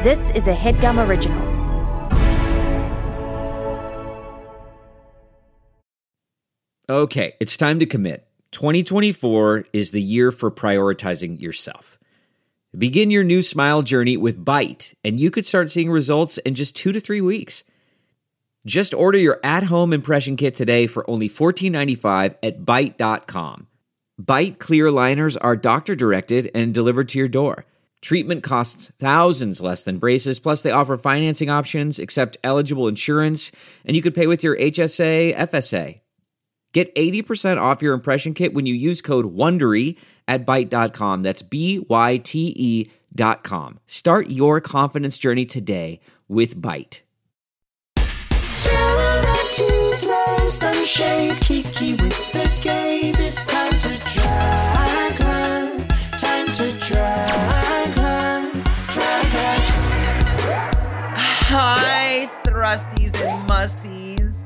This is a HeadGum original. Okay, it's time to commit. 2024 is the year for prioritizing yourself. Begin your new smile journey with Byte, and you could start seeing results in just 2 to 3 weeks. Just order your at-home impression kit today for only $14.95 at Byte.com. Byte clear liners are doctor-directed and delivered to your door. Treatment costs thousands less than braces, plus they offer financing options, accept eligible insurance, and you could pay with your HSA, FSA. Get 80% off your impression kit when you use code WONDERY at Byte.com. That's BYTE.com. Start your confidence journey today with Byte. To throw some shade, Kiki with the gaze. It's time to drag her. Time to drag her. Drag her. Hi, Thrussies and Mussies.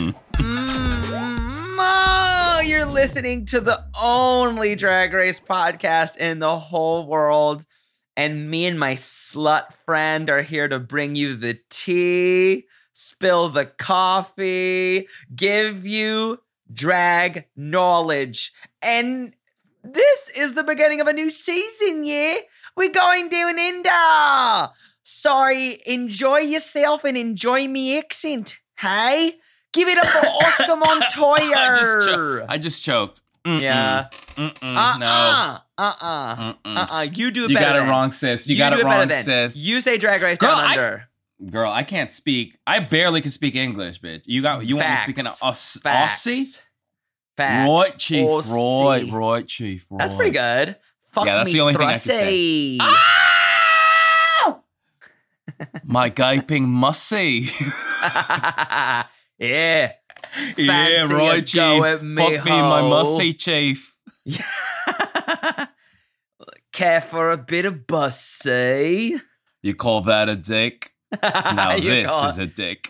Oh, you're listening to the only Drag Race podcast in the whole world. And me and my slut friend are here to bring you the tea, spill the coffee, give you drag knowledge. And this is the beginning of a new season, yeah? We're going down under. Sorry, enjoy yourself and enjoy me accent, hey? Give it up for Oscar Montoya. I just choked. Yeah. No. You do it better. You got it then. wrong, sis. You got it wrong, sis. You say Drag Race Girl, Down Under. Girl, I can't speak. I barely can speak English, bitch. You want me speaking Aussie? Facts. Right, Chief. Aussie. Right, Chief. Right. That's pretty good. Fuck Yeah, that's me, the only thing I can say. Thrussy. My gaping mussy. Yeah. Yeah, Fancy right, a Chief. go at me, Fuck me, my ho. mussy, Chief. Care for a bit of bussy? You call that a dick? Now You this call is a dick.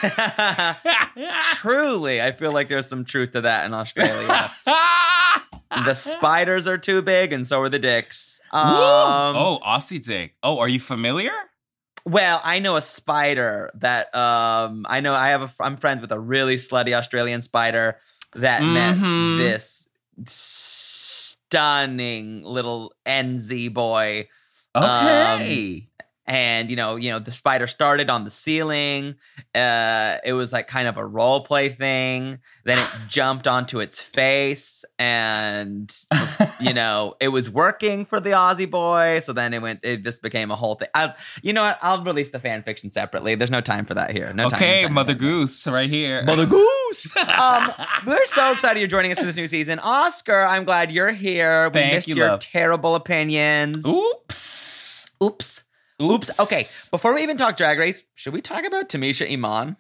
Truly, I feel like there's some truth to that in Australia. The spiders are too big, and so are the dicks. Oh, Aussie dick. Oh, are you familiar? Well, I know a spider that I'm friends with a really slutty Australian spider that met this stunning little NZ boy. Okay. And, the spider started on the ceiling. It was like kind of a role play thing. Then it jumped onto its face and, it was working for the Aussie boy. So then it just became a whole thing. You know what? I'll release the fan fiction separately. There's no time for that here. No time. Okay, Mother Goose right here. Mother Goose. We're so excited you're joining us for this new season. Oscar, I'm glad you're here. We missed your love. terrible opinions. Oops. Okay, before we even talk Drag Race, should we talk about Tamisha Iman?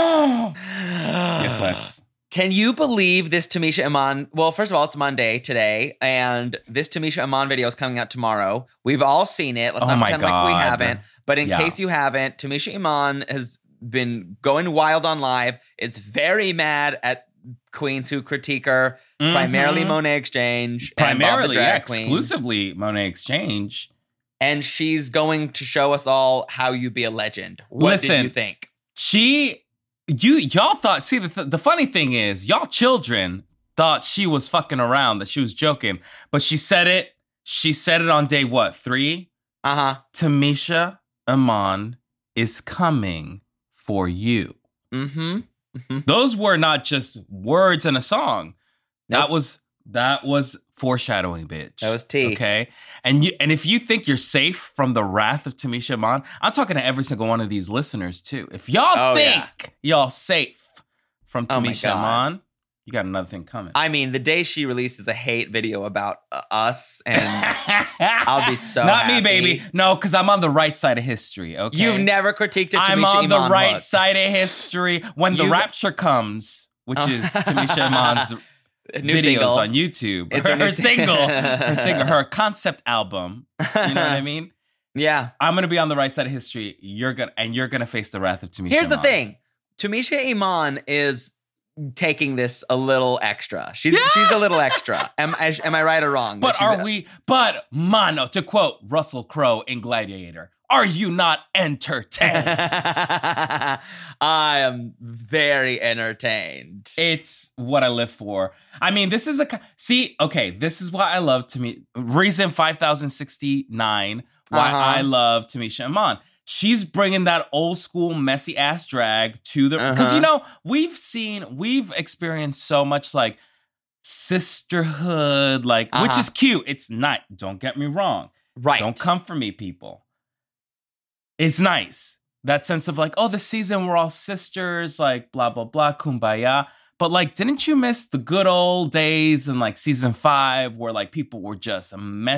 Yes, let's. Can you believe this Tamisha Iman? Well, first of all, it's Monday today, and this Tamisha Iman video is coming out tomorrow. We've all seen it. Let's not pretend like we haven't. But in case you haven't, Tamisha Iman has been going wild on live. It's very mad at queens who critique her, primarily Monet Exchange. Primarily, and Bob the Drag Queen. exclusively Monet Exchange. And she's going to show us all how you be a legend. What did you think? Y'all thought, see, the funny thing is, y'all children thought she was fucking around, that she was joking. But she said it on day, 3? Tamisha Iman is coming for you. Those were not just words in a song. Nope. That was foreshadowing, bitch. That was tea. Okay? And if you think you're safe from the wrath of Tamisha Iman, I'm talking to every single one of these listeners, too. If y'all think y'all safe from Tamisha Iman, you got another thing coming. I mean, the day she releases a hate video about us, and I'll be so Not happy. me, baby. No, because I'm on the right side of history, okay? You've never critiqued a Tamisha I'm on Iman the right look. side of history. When the rapture comes, which is Tamisha Iman's new videos single. on YouTube. It's Her concept album. You know what I mean? Yeah. I'm gonna be on the right side of history. You're gonna face the wrath of Tamisha Here's the Iman. thing. Tamisha Iman is taking this a little extra. She's a little extra. Am I right or wrong? But mano, to quote Russell Crowe in Gladiator, Are you not entertained? I am very entertained. It's what I live for. I mean, this is this is why I love reason 5069, why I love Tamisha Iman. She's bringing that old school messy ass drag to the, because we've experienced so much like sisterhood, like, which is cute. It's not, don't get me wrong. Right. Don't come for me, people. It's nice. That sense of like, oh, this season we're all sisters, like blah, blah, blah, kumbaya. But like, didn't you miss the good old days in like season 5 where like people were just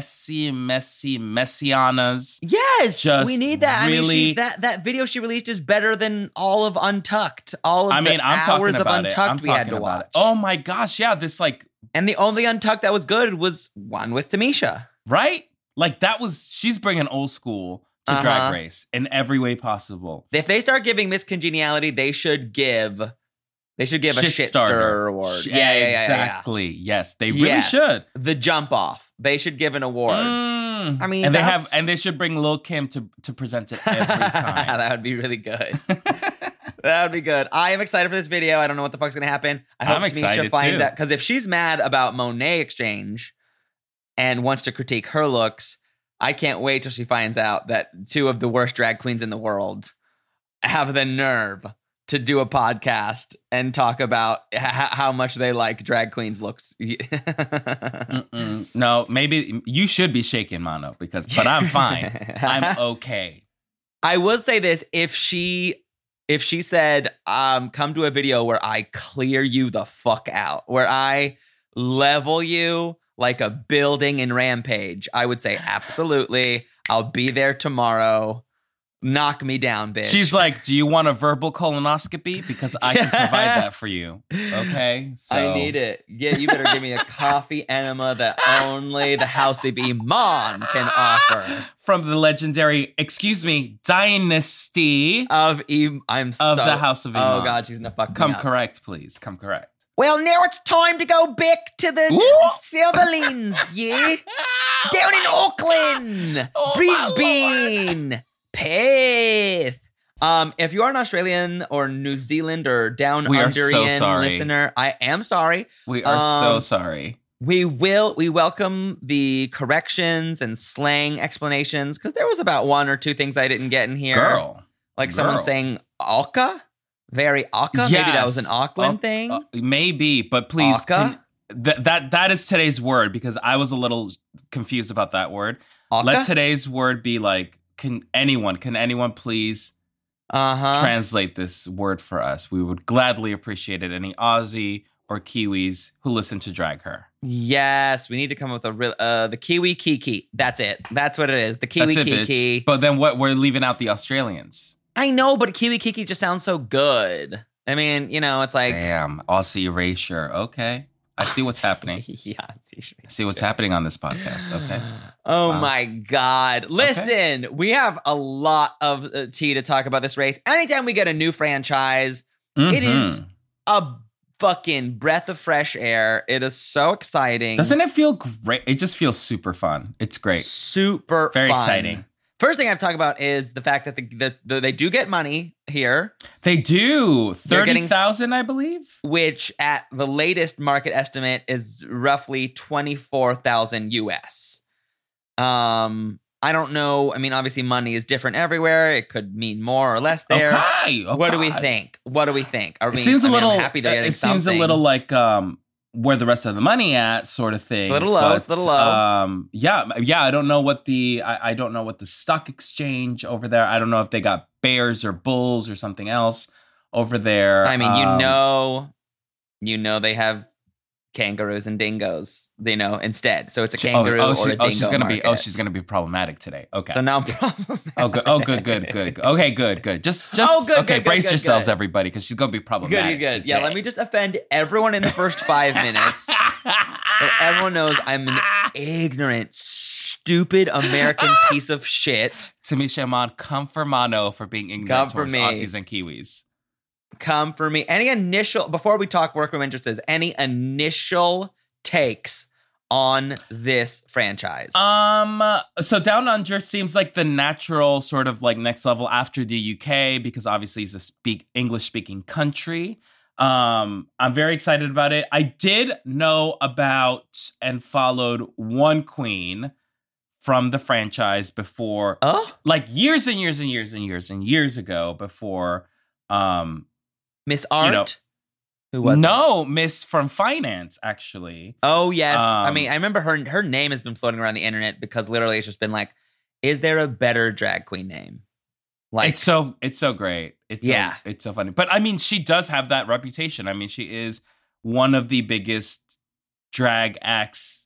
messianas? Yes, just we need that. Really, I mean, that video she released is better than all of Untucked. All of I'm hours talking about of Untucked we had to watch. Oh my gosh, yeah, this like, and the only Untucked that was good was one with Tamisha. Right? Like she's bringing old school to Drag Race in every way possible. If they start giving Miss Congeniality, they should give a shit stir award. Yeah, exactly. Yes, they really should. The jump off. They should give an award. I mean, and they should bring Lil' Kim to present it every time. That would be really good. That would be good. I am excited for this video. I don't know what the fuck's gonna happen. I hope Tamisha finds out, because if she's mad about Monet Exchange and wants to critique her looks, I can't wait till she finds out that 2 of the worst drag queens in the world have the nerve to do a podcast and talk about how much they like drag queens' looks. No, maybe you should be shaking, Mano, but I'm fine. I'm okay. I will say this: if she said, "Come to a video where I clear you the fuck out, where I level you like a building in Rampage," I would say absolutely. I'll be there tomorrow. Knock me down, bitch. She's like, do you want a verbal colonoscopy? Because I can provide that for you. Okay? So. I need it. Yeah, you better give me a coffee enema that only the House of Iman can offer. From the legendary, dynasty of the House of Iman. Oh, God, she's gonna fuck me up. Come correct, please. Come correct. Well, now it's time to go back to the Silverlines, yeah? Down in Auckland, Brisbane. Perth. If you are an Australian or New Zealand or down underian listener, I am sorry. We are so sorry. We welcome the corrections and slang explanations, because there was about 1 or 2 things I didn't get in here. Someone saying "Auka," very Auka. Yes. Maybe that was an Auckland thing. Maybe, but please, that is today's word, because I was a little confused about that word. Auka? Let today's word be like. Can anyone please translate this word for us? We would gladly appreciate it. Any Aussie or Kiwis who listen to Drag Her. Yes, we need to come up with the Kiwi Kiki. That's it. That's what it is. The Kiwi Kiki. Bitch. But then what? We're leaving out the Australians. I know, but Kiwi Kiki just sounds so good. I mean, it's like, damn, Aussie erasure. Okay. I see what's happening. I see what's happening on this podcast. Okay. Oh, wow. My God. Listen, we have a lot of tea to talk about this race. Anytime we get a new franchise, it is a fucking breath of fresh air. It is so exciting. Doesn't it feel great? It just feels super fun. It's great. Very fun. Exciting. First thing I have to talk about is the fact that they do get money here. They do. 30,000, I believe. Which at the latest market estimate is roughly 24,000 US. I don't know. I mean, obviously money is different everywhere. It could mean more or less there. Okay. What do we think? I'm happy they're getting it seems a little like where the rest of the money at, sort of thing. It's a little low. It's a little low. Yeah. I don't know what I don't know what the stock exchange over there. I don't know if they got bears or bulls or something else over there. I mean, they have kangaroos and dingoes, instead. So it's a kangaroo or a dingo she's gonna be problematic today. Okay. So now I'm problematic. Good. Okay, good. Just brace yourselves, everybody, because she's gonna be problematic. Good. Today. Yeah, let me just offend everyone in the first 5 minutes. So everyone knows I'm an ignorant, stupid American piece of shit. Tamisha Iman, come for Mano for being ignorant towards Aussies and Kiwis. Come for me. Before we talk workroom entrances, any initial takes on this franchise? So Down Under seems like the natural sort of like next level after the UK, because obviously it's a English speaking country. I'm very excited about it. I did know about and followed one queen from the franchise before, like years and years and years and years and years ago before. Miss Art? Who was No, Miss from Finance, actually. Oh, yes. I mean, I remember her name has been floating around the internet because literally it's just been like, is there a better drag queen name? Like, it's so great. It's so funny. But I mean, she does have that reputation. I mean, she is one of the biggest drag acts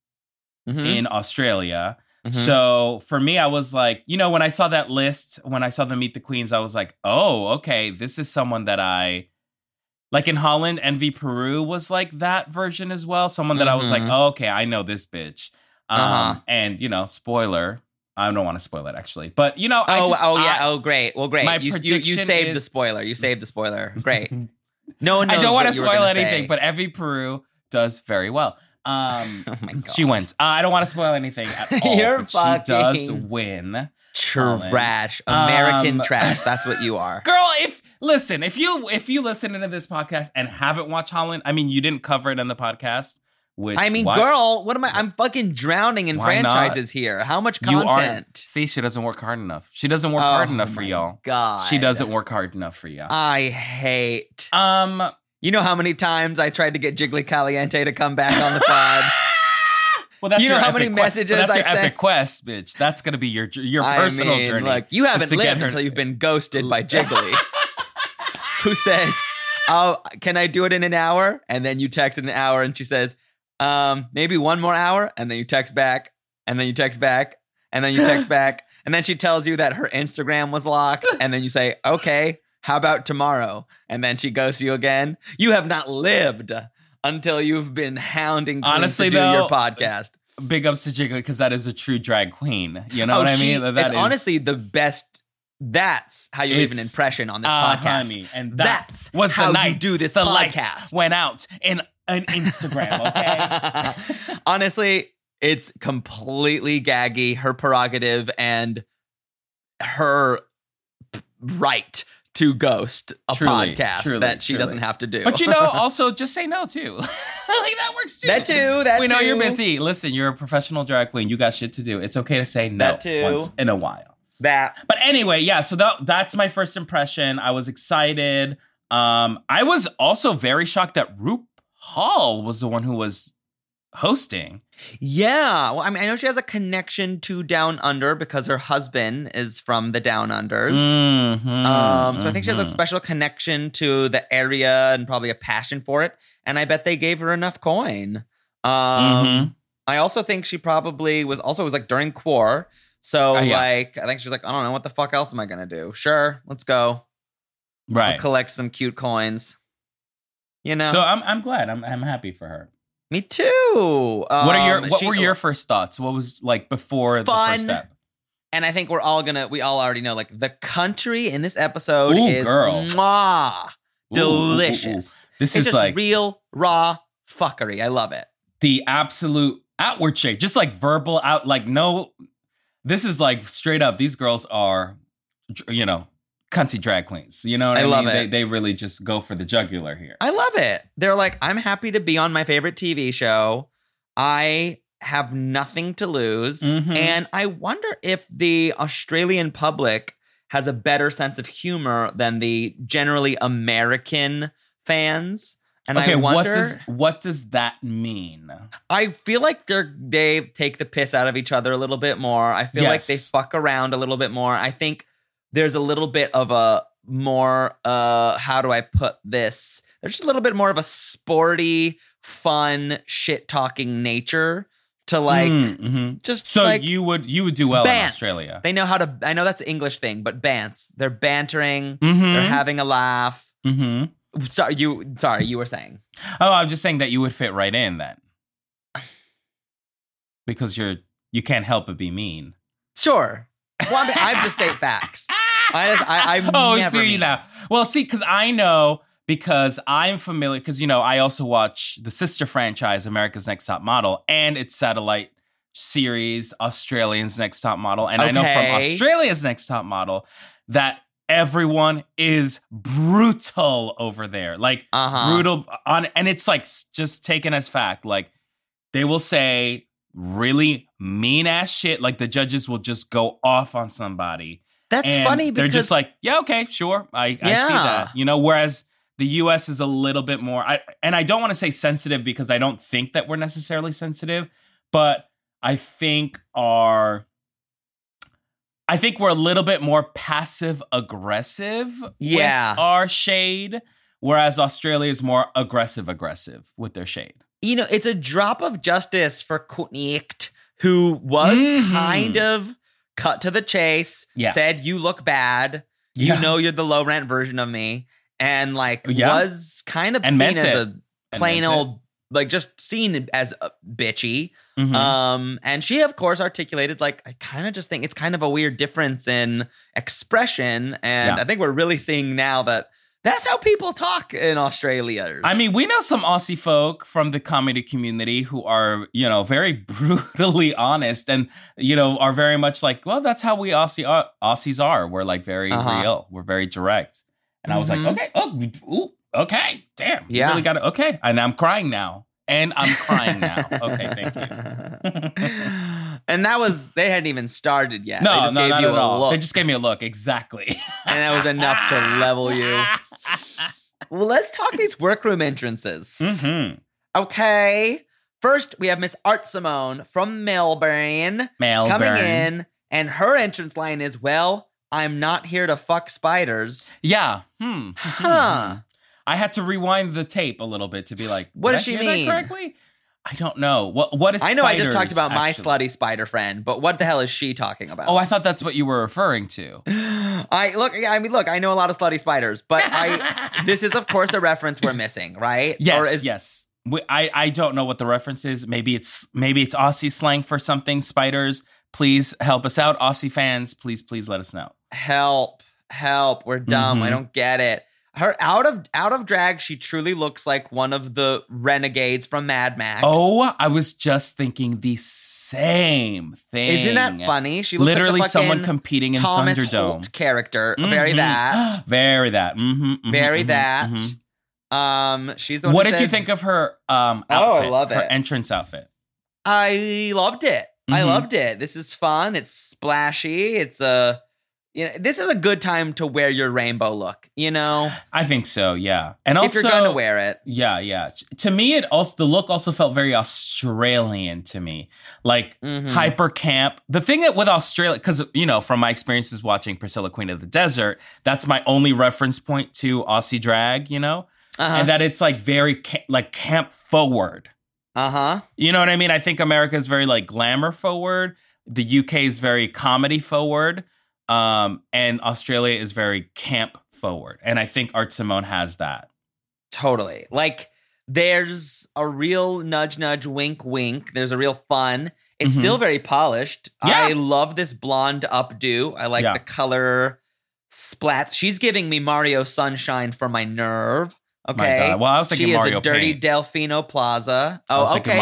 in Australia. Mm-hmm. So for me, I was like, you know, when I saw that list, when I saw the Meet the Queens, I was like, oh, okay, this is someone that I like. In Holland, Envy Peru was like that version as well. Someone that I was like, oh, okay, I know this bitch. And you know, spoiler, I don't want to spoil it actually, but you know, great. Well, great. You saved the spoiler. You saved the spoiler. Great. No one knows. I don't want to spoil anything, but Envy Peru does very well. Oh my God. She wins. I don't want to spoil anything at all. You're but she does win. Trash. American trash. That's what you are. Girl, if you listen into this podcast and haven't watched Holland, I mean, you didn't cover it in the podcast. Girl, what am I? I'm fucking drowning in franchises here. How much content? See, she doesn't work hard enough. She doesn't work hard enough for y'all. God. She doesn't work hard enough for y'all. I hate. You know how many times I tried to get Jiggly Caliente to come back on the pod? Well, that's how many messages I sent? That's your epic quest, bitch. That's going to be your personal journey. Look, you haven't lived until you've been ghosted by Jiggly, who said, "Oh, can I do it in an hour?" And then you text in an hour, and she says, "Maybe one more hour." And then you text back, and then you text back, and then you text back, and then she tells you that her Instagram was locked, and then you say, "Okay, how about tomorrow?" And then she ghosts you again. You have not lived until you've been hounding queens to do your podcast. Big ups to Jiggly, because that is a true drag queen. You know what I mean? It's honestly the best. That's how you leave an impression on this podcast. Honey, and that was how you do this podcast. Lights went out in an Instagram, okay? Honestly, it's completely gaggy, her prerogative, and her right to ghost a podcast that she doesn't have to do. But you know, also just say no too. Like that works too. That too. We know you're busy. Listen, you're a professional drag queen. You got shit to do. It's okay to say no once in a while. But anyway, yeah. So that's my first impression. I was excited. I was also very shocked that RuPaul was the one who was hosting. Yeah. Well, I mean, I know she has a connection to Down Under because her husband is from the Down Unders. So I think she has a special connection to the area and probably a passion for it. And I bet they gave her enough coin. I also think she probably was like during Quar. So like, I think she was like, I don't know, what the fuck else am I going to do? Sure. Let's go. Right. I'll collect some cute coins. You know? So I'm glad. I'm happy for her. Me too. What were your first thoughts? What was like before the first step? And I think we all already know, like, the country in this episode is delicious. This is just like real raw fuckery. I love it. The absolute outward shape, just like verbal out, like no. This is like straight up. These girls are, you know, cunty drag queens. You know what I mean? Love it. They really just go for the jugular here. I love it. They're like, I'm happy to be on my favorite TV show. I have nothing to lose. And I wonder if the Australian public has a better sense of humor than the generally American fans. And okay, I wonder, what does that mean? I feel like they take the piss out of each other a little bit more. I feel like they fuck around a little bit more. I think there's a little bit of a more, how do I put this? There's just a little bit more of a sporty, fun, shit-talking nature to like, just so like you would do well bants. In Australia. They know how to, I know that's an English thing, but bants. They're bantering. They're having a laugh. Sorry, you were saying. Oh, I'm just saying that you would fit right in then. Because you can't help but be mean. Sure. Well, I just state facts. I never do you mean. now? Well, see, because I know because I'm familiar, because, you know, I also watch the sister franchise, America's Next Top Model, and its satellite series, Australian's Next Top Model. And I know from Australia's Next Top Model that everyone is brutal over there. Like, brutal on, and it's like just taken as fact. Like, they will say really mean ass shit. Like, the judges will just go off on somebody. That's funny because they're just like, yeah, okay, sure. I see that. You know, whereas the US is a little bit more, and I don't want to say sensitive because I don't think that we're necessarily sensitive, but I think we're a little bit more passive aggressive with our shade, whereas Australia is more aggressive with their shade. You know, it's a drop of justice for Knicht, who was kind of cut to the chase, said, you look bad, you know you're the low rent version of me, and like was kind of seen as a plain old, like just seen as bitchy. And she, of course, articulated, like, I kind of just think it's kind of a weird difference in expression. And I think we're really seeing now that that's how people talk in Australia. I mean, we know some Aussie folk from the comedy community who are, you know, very brutally honest and, you know, are very much like, well, that's how we Aussies are. We're like very real. We're very direct. And I was like, okay, damn. You really got it. Okay. And I'm crying now. Okay, thank you. And they hadn't even started yet. No, they just gave you a look. They just gave me a look, exactly. And that was enough to level you. Well, let's talk these workroom entrances. Okay. First, we have Miss Art Simone from Melbourne coming in, and her entrance line is, well, I'm not here to fuck spiders. Yeah. I had to rewind the tape a little bit to be like, what does she mean? That correctly? I don't know. What is? I know. Spiders, I just talked about my slutty spider friend, but what the hell is she talking about? Oh, I thought that's what you were referring to. I know a lot of slutty spiders, but this is, of course, a reference we're missing, right? Yes, yes. I don't know what the reference is. Maybe it's Aussie slang for something. Spiders, please help us out, Aussie fans. Please let us know. Help! We're dumb. I don't get it. Her out of drag, she truly looks like one of the renegades from Mad Max. Oh, I was just thinking the same thing. Isn't that funny? She looks literally like the someone competing in Thomas Thunderdome. Holt character. Very that. Very that. Very that. She's the one. What did you think of her outfit? Oh, I love it. Her entrance outfit. I loved it. I loved it. This is fun. It's splashy. It's this is a good time to wear your rainbow look, you know? I think so, yeah. And also, if you're going to wear it. Yeah. To me, the look also felt very Australian to me. Like, hyper camp. The thing with Australia, because, you know, from my experiences watching Priscilla, Queen of the Desert, that's my only reference point to Aussie drag, you know? And that it's, like, very, camp forward. You know what I mean? I think America is very, like, glamour forward. The UK is very comedy forward. And Australia is very camp forward. And I think Art Simone has that. Totally. Like, there's a real nudge, wink, wink. There's a real fun. It's still very polished. Yeah. I love this blonde updo. I like the color splats. She's giving me Mario Sunshine for my nerve. Okay. My God. Well, I was thinking Mario Paint. She is a dirty Delfino Plaza. Oh, okay.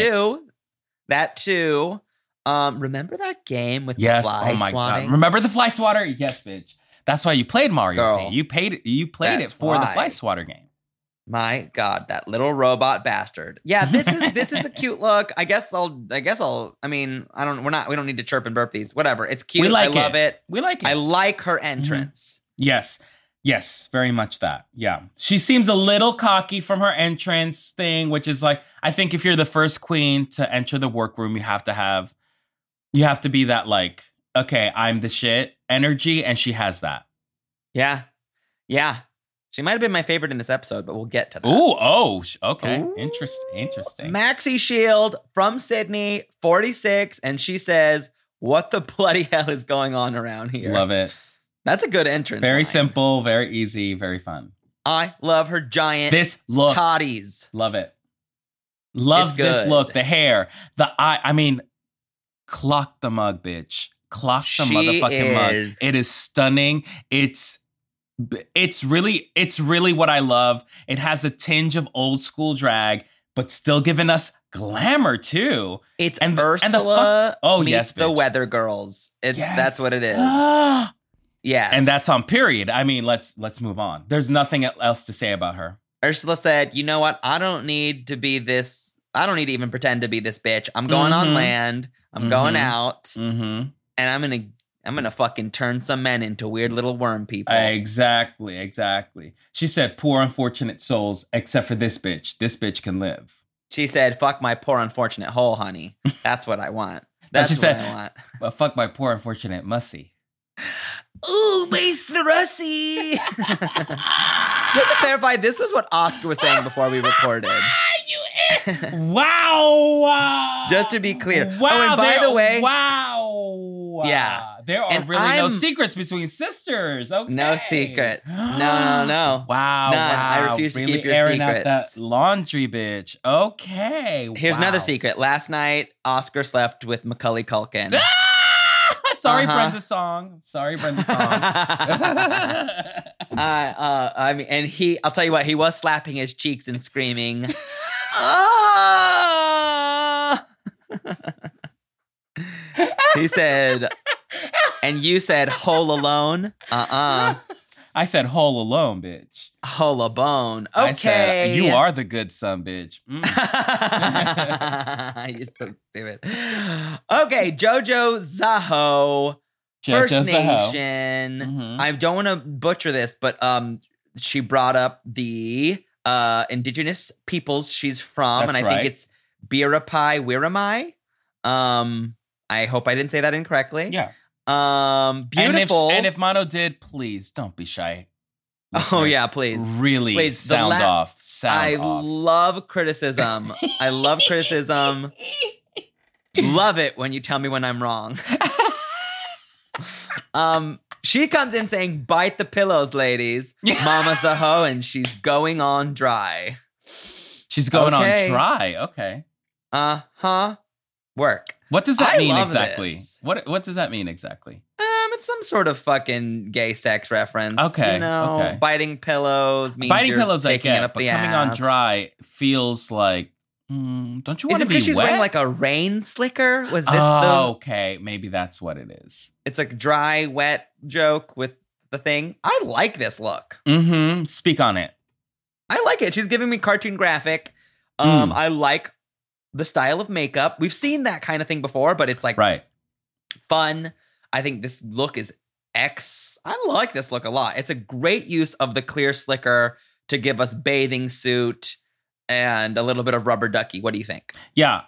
That too. Remember that game with the fly swatting? God. Remember the fly swatter? Yes, bitch. That's why you played Mario Paint. You played it for the fly swatter game. My God, that little robot bastard. Yeah, this is a cute look. I mean, we don't need to chirp and burp these. Whatever. It's cute. I love it. We like it. I like her entrance. Yes, very much that. Yeah. She seems a little cocky from her entrance thing, which is like, I think if you're the first queen to enter the workroom, you have to be that, like, okay, I'm the shit energy, and she has that. Yeah. She might have been my favorite in this episode, but we'll get to that. Okay. Ooh. Interesting. Maxi Shield from Sydney, 46, and she says, what the bloody hell is going on around here? Love it. That's a good entrance. Very line. simple, very easy, very fun. I love her giant look. toddies. Love it. Love this look. The hair, the eye. I mean, clock the mug, bitch. Clock the motherfucking mug. It is stunning. It's It's really what I love. It has a tinge of old school drag, but still giving us glamour too. It's Ursula meets the Weather Girls. That's what it is. Yes. And that's on period. I mean, let's move on. There's nothing else to say about her. Ursula said, you know what? I don't need to even pretend to be this bitch. I'm going on land. I'm going out. Mm-hmm. And I'm gonna fucking turn some men into weird little worm people. Exactly. She said, poor unfortunate souls, except for this bitch. This bitch can live. She said, fuck my poor unfortunate hole, honey. That's what I want. That's what I want. Well, fuck my poor unfortunate mussy. Ooh, my thrussie. Just to clarify, this was what Oscar was saying before we recorded. Wow. Just to be clear. Wow. Oh, and by the way. Wow. Yeah. There are really no secrets between sisters. Okay. No secrets. No. Wow. None. I refuse to keep your airing secrets. Out that laundry, bitch. Okay. Here's another secret. Last night, Oscar slept with Macaulay Culkin. Sorry, Brenda Song. I mean, and I'll tell you what, he was slapping his cheeks and screaming. Ah! He said, and you said, hole alone? I said hole alone, bitch. Hole a bone. Okay. I said, you are the good son, bitch. You're so stupid. Okay, Jojo Zaho. First Nation. Mm-hmm. I don't want to butcher this, but she brought up the indigenous peoples she's from. That's and I think it's Biripi Wiramai. I hope I didn't say that incorrectly. Yeah. Beautiful. And if Mono did, please don't be shy. Listeners, oh yeah, please. Really sound off. I love criticism. I love criticism. Love it when you tell me when I'm wrong. She comes in saying, "Bite the pillows, ladies." Mama Zaho, and she's going on dry. She's going on dry. Okay. Work. What does that mean exactly? This. What does that mean exactly? It's some sort of fucking gay sex reference. Okay. You know, okay. Biting pillows means biting you're pillows, taking I get, it up but the coming ass. on dry feels like. Don't you want to be because she's wet? wearing like a rain slicker? Was this okay. Maybe that's what it is. It's a dry, wet joke with the thing. I like this look. Mm-hmm. Speak on it. I like it. She's giving me cartoon graphic. I like the style of makeup. We've seen that kind of thing before, but it's like fun. I think this look is I like this look a lot. It's a great use of the clear slicker to give us bathing suit and a little bit of rubber ducky. What do you think? Yeah,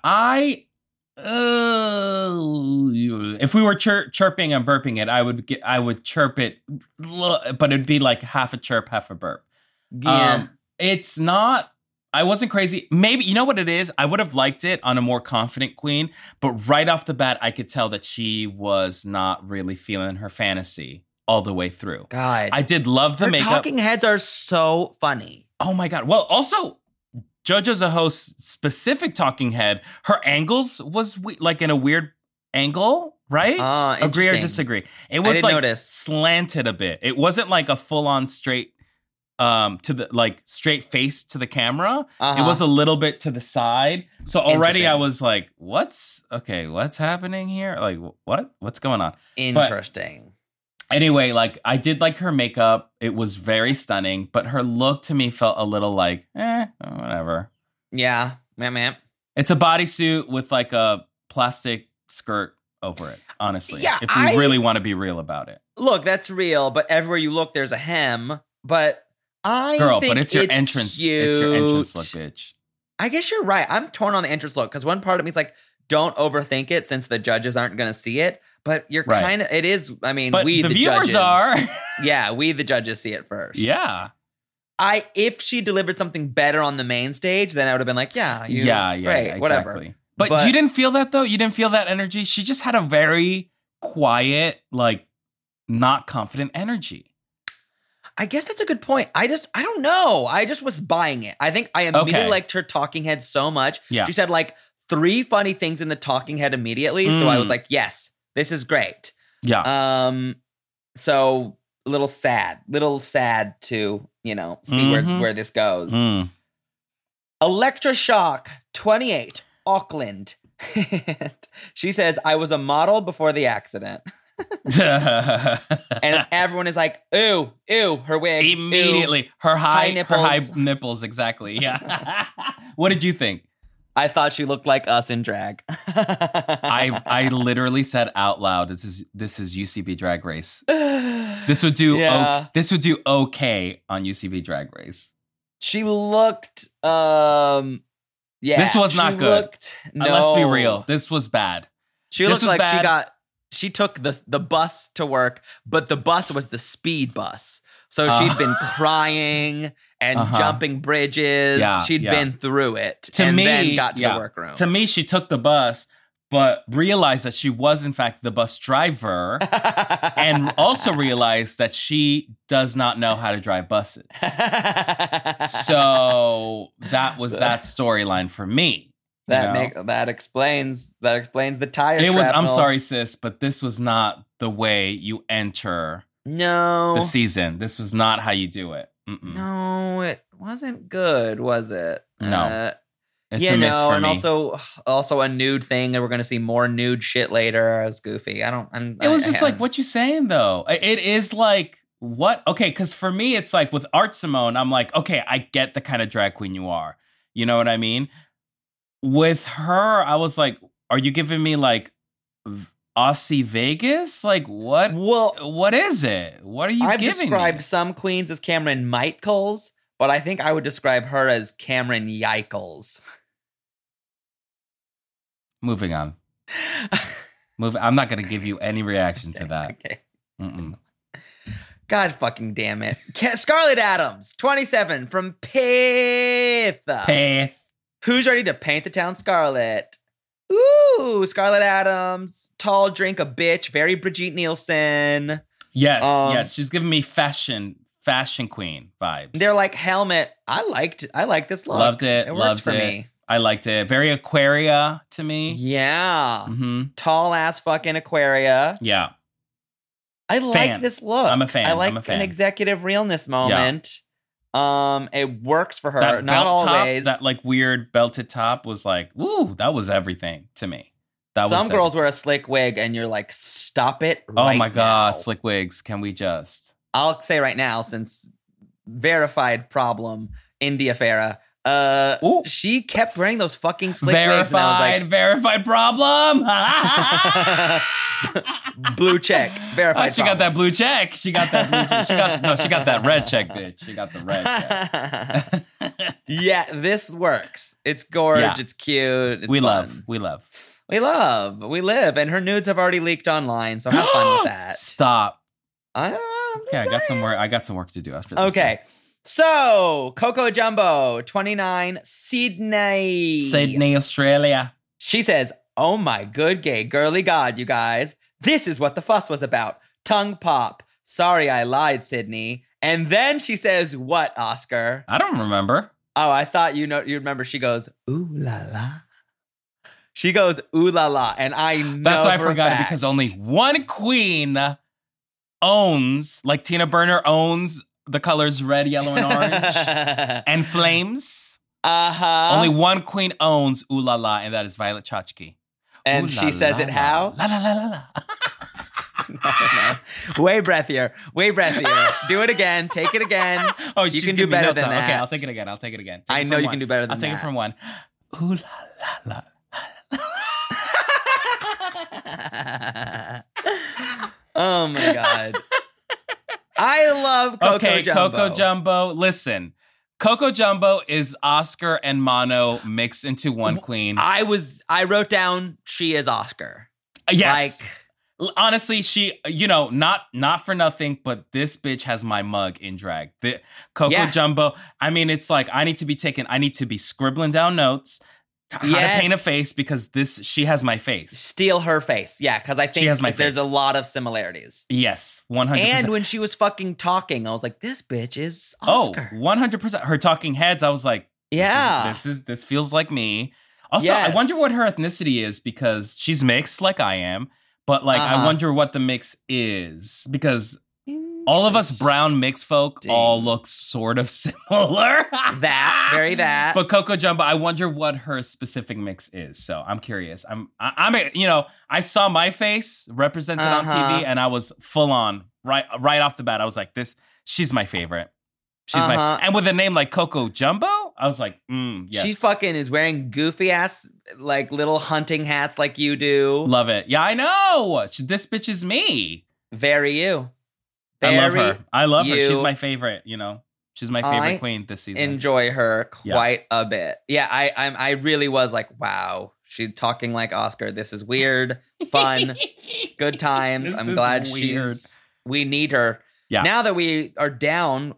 if we were chirping and burping it, I would chirp it, but it'd be like half a chirp, half a burp. Yeah, it's not. I wasn't crazy. Maybe, you know what it is? I would have liked it on a more confident queen, but right off the bat, I could tell that she was not really feeling her fantasy all the way through. God. I did love the makeup. Talking heads are so funny. Oh my God. Well, also, JoJo Zaho's specific talking head, her angles was like in a weird angle, right? Agree or disagree? It was like notice. Slanted a bit. It wasn't like a full-on straight to the like straight face to the camera. It was a little bit to the side. So already I was like, what's happening here? Like what's going on? Interesting. But anyway, like I did like her makeup. It was very stunning, but her look to me felt a little like, whatever. Yeah. Ma'am. It's a bodysuit with like a plastic skirt over it, honestly. Yeah, if we really want to be real about it. Look, that's real, but everywhere you look, there's a hem. But but it's your entrance. Cute. It's your entrance look, bitch. I guess you're right. I'm torn on the entrance look because one part of me is like, don't overthink it since the judges aren't going to see it. But you're kind of, it is. I mean, but we the viewers judges are. Yeah, we the judges see it first. Yeah. If she delivered something better on the main stage, then I would have been like, great, exactly. whatever. But you didn't feel that though. You didn't feel that energy. She just had a very quiet, like not confident energy. I guess that's a good point. I don't know. I just was buying it. I think I immediately liked her talking head so much. Yeah. She said like 3 funny things in the talking head immediately. So I was like, yes, this is great. Yeah. So sad to, see where this goes. Mm. Electroshock 28, Auckland. She says, I was a model before the accident. And everyone is like, ooh, her wig. Immediately. Ooh, her high nipples. nipples, exactly. Yeah. What did you think? I thought she looked like us in drag. I literally said out loud, this is UCB Drag Race. This would do okay on UCB Drag Race. She looked yeah. This was not good. Let's be real. This was bad. She looked like she took the bus to work, but the bus was the speed bus. So she'd been crying and jumping bridges. Yeah, she'd been through it then got to the workroom. To me, she took the bus, but realized that she was, in fact, the bus driver and also realized that she does not know how to drive buses. So that was that storyline for me. That explains the tire shrapnel. I'm sorry, sis, but this was not the way you enter the season. This was not how you do it. Mm-mm. No, it wasn't good, was it? No. It's a miss for and me. also a nude thing, and we're gonna see more nude shit later. It was goofy. It was just like, what you saying though? It is like, what? Okay, because for me, it's like with Art Simone, I'm like, okay, I get the kind of drag queen you are. You know what I mean? With her, I was like, are you giving me like Aussie Vegas? Like what? Well, what is it? What are you giving me? I've described some queens as Cameron Michaels, but I think I would describe her as Cameron Yikels. Moving on. I'm not going to give you any reaction to that. Okay. Mm-mm. God fucking damn it. Scarlett Adams, 27, from Perth. Who's ready to paint the town scarlet? Ooh, Scarlett Adams, tall drink a bitch, very Brigitte Nielsen. Yes, yes. She's giving me fashion queen vibes. They're like helmet. I like this look. Loved it. It loved worked for it. me. I liked it. Very Aquaria to me. Yeah. Mm-hmm. Tall ass fucking Aquaria. Yeah. I like this look. I'm a fan. I like I'm a fan. an executive realness moment. Yeah. It works for her. That Not belt always. Top, that like weird belted top was like, ooh, that was everything to me. Some girls wear a slick wig and you're like, stop it right Oh my God, now. slick wigs. Can we just? I'll say right now, since verified problem, India Farah, she kept wearing those fucking slick wigs. And I was like, verified problem. Blue check. Verified She got that blue check. She got that blue check. She got that red check, bitch. She got the red check. Yeah, this works. It's gorge. Yeah. It's cute. It's fun. We love. We live. And her nudes have already leaked online, so have fun with that. Stop. Okay, I got some work to do after this. Okay. So, Coco Jumbo, 29, Sydney, Australia. She says, oh my good gay girly god, you guys. This is what the fuss was about. Tongue pop. Sorry I lied, Sydney. And then she says, what, Oscar? I don't remember. Oh, I thought you remember. She goes, ooh la la. She goes, ooh la la. And I know that's why I forgot it, because only one queen owns, like Tina Burner owns the colors red, yellow, and orange and flames. Uh-huh. Only one queen owns ooh la la, and that is Violet Chachki. And she says it how? La la la la la. No. Way breathier. Do it again. Take it again. Oh, you can do better than that. Okay, I'll take it again. I know you can do better than that. I'll take it from one. Ooh la la la. Oh my God. I love Coco Jumbo. Coco Jumbo. Listen, Coco Jumbo is Oscar and Mono mixed into one queen. I wrote down she is Oscar. Yes. Honestly, she, not for nothing, but this bitch has my mug in drag. The Coco Jumbo, I mean, it's like I need to be scribbling down notes. How to paint a face, because she has my face. Steal her face. Yeah, because I think there's a lot of similarities. Yes, 100%. And when she was fucking talking, I was like, this bitch is Oscar. Oh, 100%. Her talking heads, I was like, yeah. This feels like me. Also, I wonder what her ethnicity is, because she's mixed like I am, but like I wonder what the mix is, because All of us brown mixed folk all look sort of similar. That. But Coco Jumbo, I wonder what her specific mix is. So I'm curious. I saw my face represented on TV, and I was full on right off the bat. I was like, she's my favorite. She's and with a name like Coco Jumbo, I was like, yes. She fucking is wearing goofy ass like little hunting hats like you do. Love it. Yeah, I know. This bitch is me. Very you. I love her. I love her. She's my favorite. She's my favorite queen this season. Enjoy her quite a bit. Yeah, I really was like, wow. She's talking like Oscar. This is weird, fun, good times. I'm glad we need her. Yeah. Now that we are down,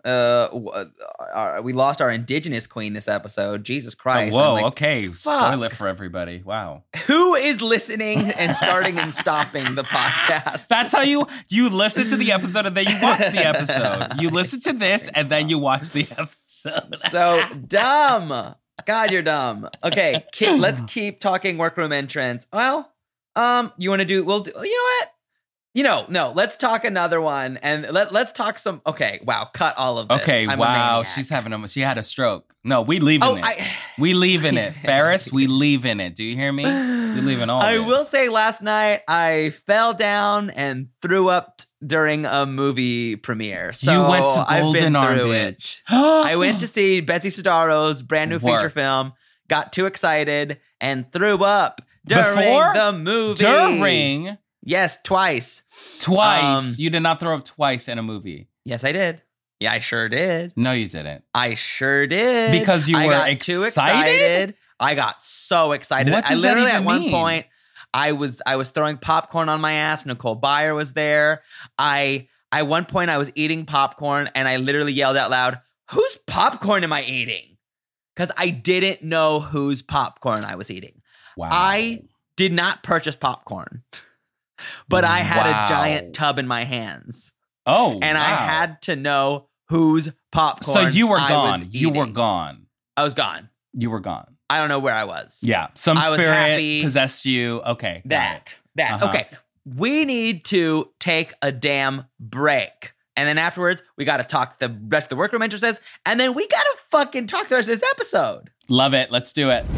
we lost our indigenous queen this episode. Jesus Christ. Oh, whoa, okay. Spoil it for everybody. Wow. Who is listening and starting and stopping the podcast? That's how you listen to the episode and then you watch the episode. You listen to this and then you watch the episode. So dumb. God, you're dumb. Okay, let's keep talking workroom entrance. Well, you want to do, you know what? No, let's talk another one and let's talk some. Okay, wow, cut all of this. Okay, wow, she had a stroke. No, we leave in it. We leave in it. Ferris, we leave in it. Do you hear me? We leave in all I this. will say last night I fell down and threw up during a movie premiere. So you went to Golden I've been Arm, through bitch. it. I went to see Betsy Sidaro's brand new feature film, got too excited and threw up during the movie. During? Yes, twice. You did not throw up twice in a movie. Yes, I did. Yeah, I sure did. No, you didn't. I sure did. Because you were too excited. I got so excited. What does that even at one mean? point, I was throwing popcorn on my ass. Nicole Byer was there. At one point, I was eating popcorn, and I literally yelled out loud, "Whose popcorn am I eating?" Because I didn't know whose popcorn I was eating. Wow. I did not purchase popcorn. But I had a giant tub in my hands. Oh, and I had to know whose popcorn. So you were gone. You were gone. I was gone. You were gone. I don't know where I was. Yeah, some spirit possessed you. Okay, that. Okay, we need to take a damn break, and then afterwards we got to talk the rest of the workroom entrances, and then we got to fucking talk the rest of this episode. Love it. Let's do it.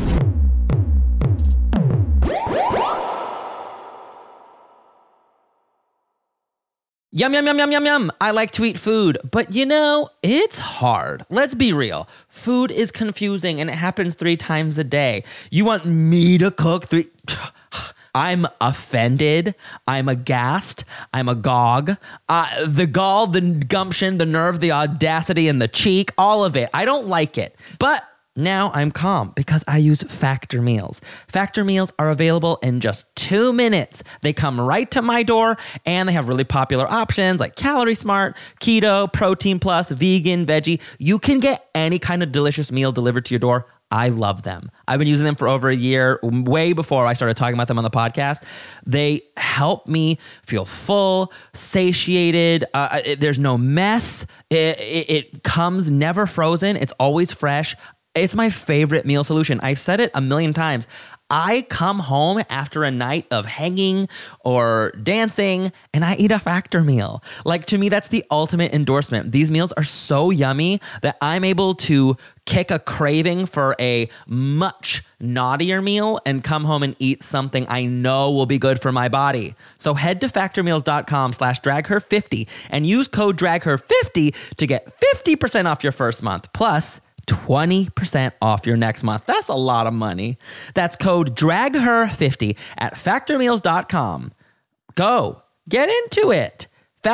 Yum, yum, yum, yum, yum, yum. I like to eat food, but it's hard. Let's be real. Food is confusing and it happens 3 times a day. You want me to cook 3? I'm offended. I'm aghast. I'm agog. The gall, the gumption, the nerve, the audacity, and the cheek, all of it. I don't like it. But now I'm calm because I use Factor meals. Factor meals are available in just 2 minutes. They come right to my door and they have really popular options like Calorie Smart, Keto, Protein Plus, Vegan, Veggie. You can get any kind of delicious meal delivered to your door. I love them. I've been using them for over a year, way before I started talking about them on the podcast. They help me feel full, satiated. There's no mess. It comes never frozen. It's always fresh. It's my favorite meal solution. I've said it a million times. I come home after a night of hanging or dancing and I eat a Factor meal. Like, to me, that's the ultimate endorsement. These meals are so yummy that I'm able to kick a craving for a much naughtier meal and come home and eat something I know will be good for my body. So head to factormeals.com/dragher50 and use code dragher50 to get 50% off your first month. Plus 20% off your next month. That's a lot of money. That's code DRAGHER50 at factormeals.com. Go, get into it.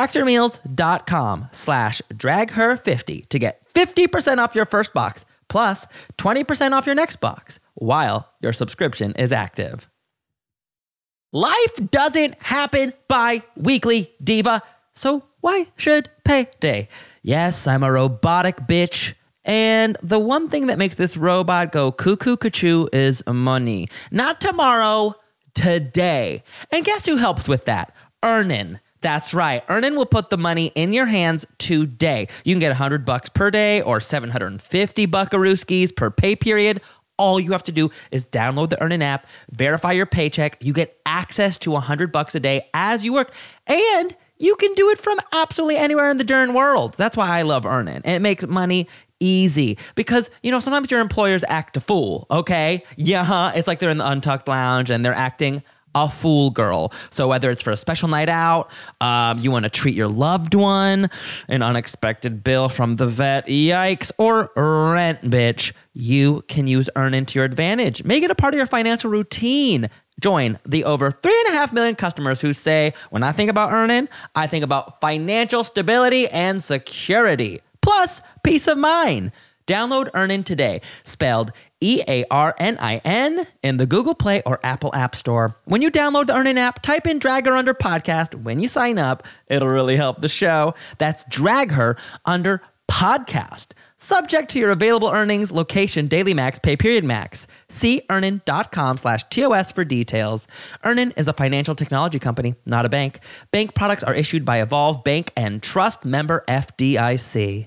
Factormeals.com/dragher50 to get 50% off your first box plus 20% off your next box while your subscription is active. Life doesn't happen bi-weekly, diva. So why should payday? Yes, I'm a robotic bitch. And the one thing that makes this robot go cuckoo cuckoo is money. Not tomorrow, today. And guess who helps with that? Earnin. That's right. Earnin will put the money in your hands today. You can get $100 per day or 750 buckarooskies per pay period. All you have to do is download the Earnin app, verify your paycheck. You get access to $100 a day as you work, and You can do it from absolutely anywhere in the darn world. That's why I love Earnin. And it makes money easy because, sometimes your employers act a fool, okay? Yeah, it's like they're in the Untucked Lounge and they're acting a fool girl. So whether it's for a special night out, you want to treat your loved one, an unexpected bill from the vet, yikes, or rent, bitch, you can use Earnin to your advantage. Make it a part of your financial routine. Join the over 3.5 million customers who say, when I think about Earnin, I think about financial stability and security, plus peace of mind. Download Earnin today, spelled EARNIN, in the Google Play or Apple App Store. When you download the Earnin app, type in Drag Her Under Podcast. When you sign up, it'll really help the show. That's Drag Her Under Podcast. Subject to your available earnings, location, daily max, pay period max. See earnin.com/TOS for details. Earnin is a financial technology company, not a bank. Bank products are issued by Evolve Bank and Trust, member FDIC.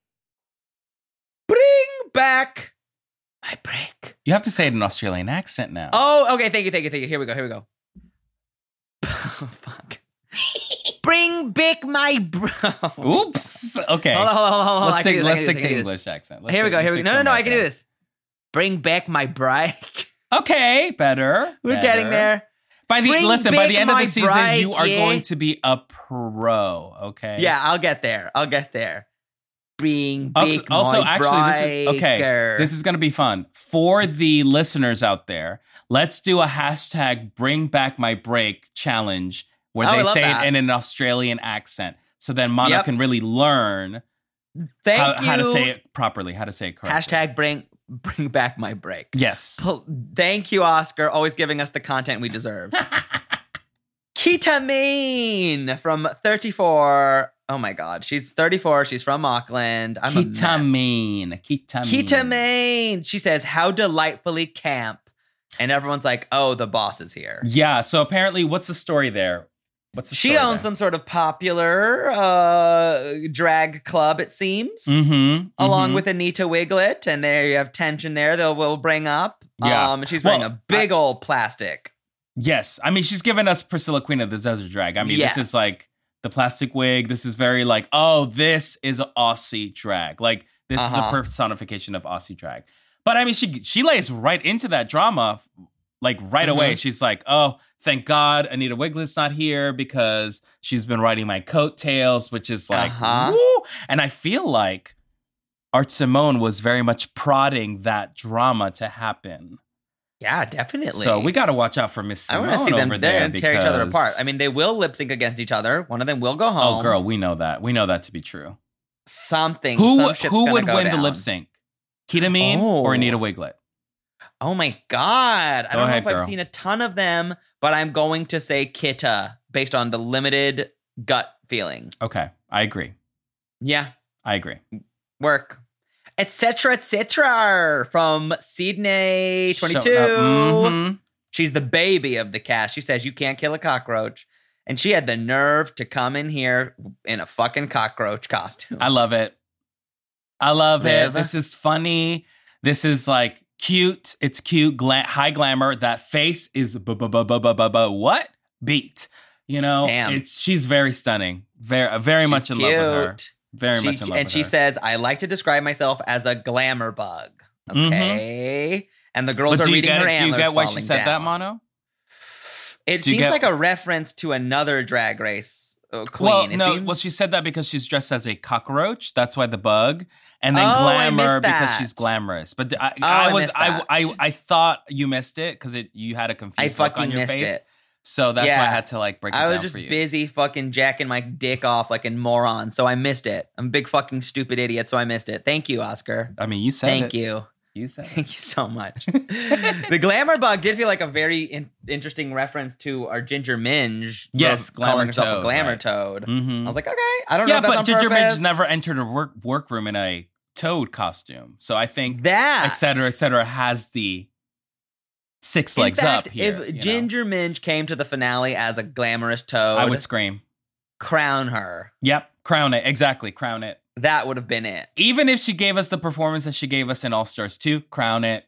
Bring back my break. You have to say it in an Australian accent now. Oh, okay. Thank you. Here we go. Oh, fuck. Bring back my Oops. Okay. Hold on. Let's stick to English accent. Here we go. No, I can do this. Bring back my break. Okay, better. We're getting there. By the end of the season, break, you are going to be a pro. Okay. Yeah, I'll get there. Bring back also, my actually, breaker. this is going to be fun for the listeners out there. Let's do a hashtag Bring Back My Break challenge where they say it in an Australian accent. So then Mono can really learn how to say it properly, how to say it correctly. Hashtag bring back my break. Yes. Thank you, Oscar, always giving us the content we deserve. Ketamine from 34. Oh my God. She's 34. She's from Auckland. I'm Ketamine. She says, how delightfully camp. And everyone's like, oh, the boss is here. Yeah. So apparently, what's the story there? She owns some sort of popular drag club, it seems, along with Anita Wiglet. And there you have tension there that we'll bring up. Yeah. She's wearing a big old plastic. Yes. I mean, she's given us Priscilla, Queen of the Desert Drag. I mean, This is like the plastic wig. This is very like, oh, this is Aussie drag. Like, this is a personification of Aussie drag. But I mean, she lays right into that drama, like right away. She's like, oh, thank God Anita Wiglet's not here because she's been riding my coattails, which is like, woo. And I feel like Art Simone was very much prodding that drama to happen. Yeah, definitely. So we got to watch out for Miss Simone. I want to see them over there tear each other apart. I mean, they will lip sync against each other. One of them will go home. Oh, girl, we know that. We know that to be true. Some Who would win down. the lip sync? Ketamine or Anita Wiglet? Oh my God. I don't know if girl. I've seen a ton of them, but I'm going to say Kita based on the limited gut feeling. Okay, I agree. Yeah. I agree. Work. Etc. from Sydney 22. She's the baby of the cast. She says you can't kill a cockroach. And she had the nerve to come in here in a fucking cockroach costume. I love it. It. This is funny. This is like cute. It's cute. High glamour. That face is what? Beat. Damn. She's very stunning. Very much in love with her. Very much in love with her. And she says, I like to describe myself as a glamour bug. Okay. And the girls are reading her antlers. Do you get why falling she said down. that, Mono? It seems like a reference to another Drag Race queen. Well, she said that because she's dressed as a cockroach. That's why the bug. And then glamour because she's glamorous. But I thought you missed it because you had a confused look on your face. So that's why I had to break it down for you. I was just busy fucking jacking my dick off like a moron, so I missed it. I'm a big fucking stupid idiot, so I missed it. Thank you, Oscar. I mean, you said Thank you. You said Thank you so much. The glamour bug did feel like a very interesting reference to our Ginger Minge. Yes, calling herself toad, a glamour right. toad. Mm-hmm. I was like, okay, I don't know if that's on purpose. Yeah, but Ginger Minge never entered a workroom in a toad costume. So I think that, et cetera, has the six legs up here. If Ginger Minge came to the finale as a glamorous toad, I would scream. Crown her. Yep, crown it. Exactly, crown it. That would have been it. Even if she gave us the performance that she gave us in All Stars 2, crown it.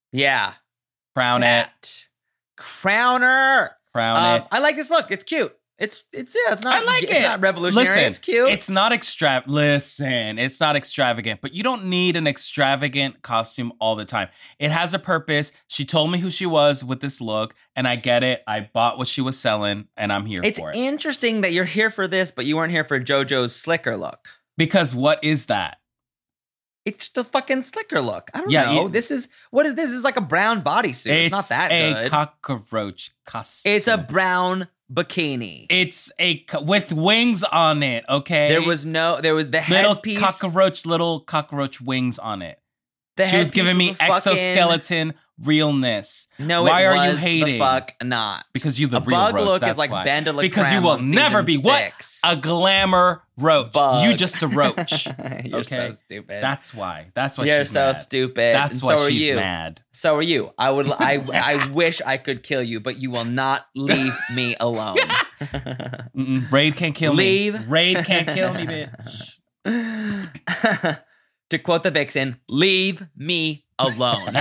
Yeah. Crown it. Crown her. Crown it. I like this look. It's cute. It's not. I like it's it. not revolutionary. Listen, it's cute. It's not it's not extravagant, but you don't need an extravagant costume all the time. It has a purpose. She told me who she was with this look, and I get it. I bought what she was selling, and I'm here It's for it. interesting that you're here for this, but you weren't here for JoJo's slicker look. Because what is that? It's the fucking slicker look. I don't Yeah, know. This is this is like a brown bodysuit. It's not that a good. cockroach costume. It's a brown bikini. It's with wings on it. Okay, There was the headpiece. little cockroach wings on it. The She was headpiece giving me was a fucking- exoskeleton realness. No, Why it are you was hating? The fuck not. Because you the a real bug roach. look That's is like why. Ben de la Because you Creme will on never season be 6. a glamour roach. Bug. You just a roach. You're Okay? so stupid. That's why. That's why You're she's so mad. stupid. That's and why so are she's you. mad. So are you. I wish I could kill you, but you will not leave me alone. Raid can't kill Leave. me. Raid can't kill me, bitch. To quote the Vixen, leave me alone.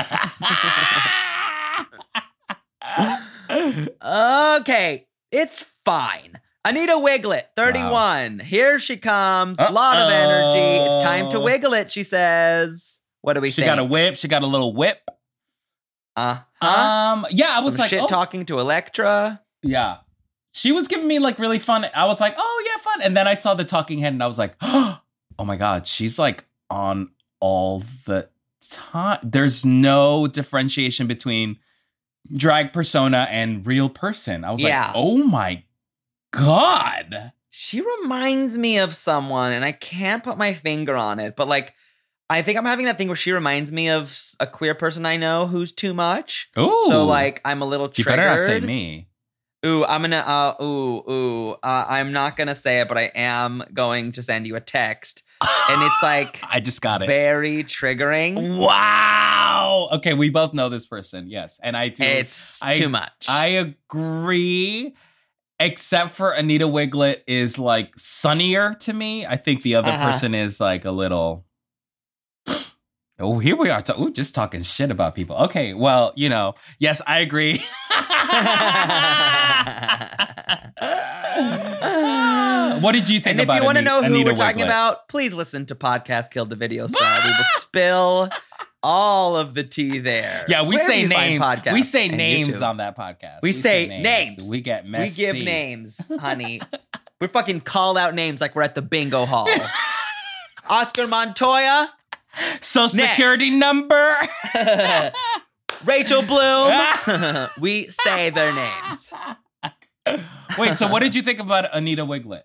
Okay, it's fine. Anita Wiglet, 31. Here she comes. A lot of energy. It's time to wiggle it, she says. What do we She think? got a whip. She got a little whip. Uh-huh. Yeah, I was Some like, shit talking to Elektra. Yeah. She was giving me like really fun. I was like, oh yeah, fun. And then I saw the talking head and I was like, oh my God, she's like on all the time. There's no differentiation between drag persona and real person. I was like, oh my God. She reminds me of someone, and I can't put my finger on it, but like, I think I'm having that thing where she reminds me of a queer person I know who's too much. Ooh. So like, I'm a little You triggered. better not say me. Ooh, I'm gonna, I'm not gonna say it, but I am going to send you a text. And it's like, I just got it. very triggering. Wow. Okay, we both know this person. Yes. And I do. It's too much. I agree. Except for Anita Wiglet is like sunnier to me. I think the other person is like a little. Oh, here we are. Just talking shit about people. Okay, well, yes, I agree. What did you think and about if you want to know who Anita we're talking Wiglet? about, please listen to Podcast Killed the Video Star. We will spill all of the tea there. Yeah, we Wherever say you find names. podcasts We say and names YouTube. on that podcast. We say names. We get messy. We give names, honey. We fucking call out names like we're at the bingo hall. Oscar Montoya, Social Next. security number. Rachel Bloom. We say their names. Wait, so what did you think about Anita Wiglet?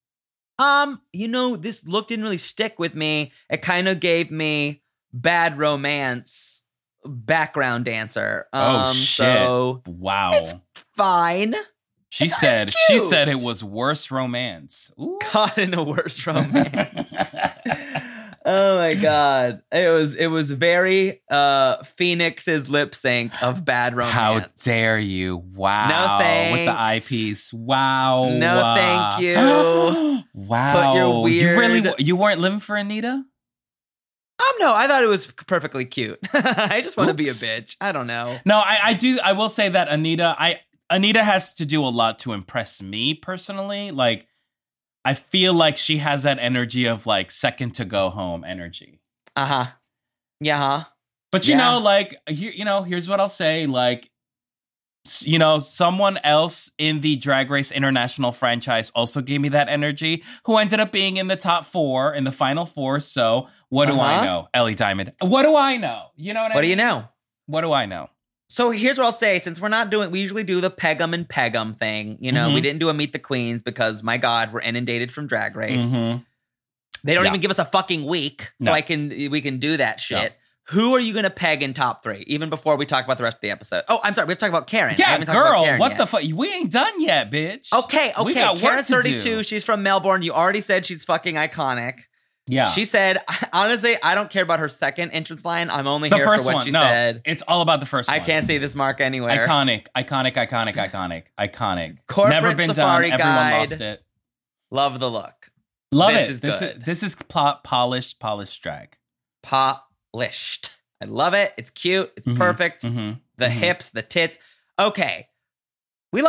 This look didn't really stick with me. It kind of gave me Bad Romance background dancer. Oh shit! So Wow. it's fine. She It's said cute. it was worse romance. Ooh. Caught in a worse romance. Oh my God. It was very Phoenix's lip sync of Bad Romance. How dare you? Wow. No thanks. With the eyepiece. Wow. No, thank you. Wow. Put your You weren't living for Anita? No, I thought it was perfectly cute. I just want to be a Oops. bitch. I don't know. No, I do. I will say that Anita has to do a lot to impress me personally. Like, I feel like she has that energy of like second to go home energy. Uh-huh. Yeah. But here's what I'll say. Like, someone else in the Drag Race International franchise also gave me that energy, who ended up being in the top 4, in the final 4. So what do I know? Ellie Diamond. What do I know? You know what I mean? What do you know? What do I know? So here's what I'll say. Since we usually do the Peg'em and Peg'em thing. We didn't do a Meet the Queens because, my God, we're inundated from Drag Race. Mm-hmm. They don't Yeah. even give us a fucking week, so No. we can do that shit. No. Who are you going to peg in top 3, even before we talk about the rest of the episode? Oh, I'm sorry. We have to talk about Karen. I Yeah, haven't talked about girl, Karen what yet. the fuck? We ain't done yet, bitch. Okay. We got work Karen's to 32. do. She's from Melbourne. You already said she's fucking iconic. Yeah. She said, honestly, I don't care about her second entrance line. I'm only the here first for what one. she No, said. it's all about the first one. I can't see this mark anywhere. Iconic. Corporate Never been Safari done. Everyone Guide. lost it. Love the look. Love This it. is This good. is this is polished drag. Polished. I love it. It's cute. It's Mhm. perfect. Mm-hmm. The hips, the tits. Okay. We love her.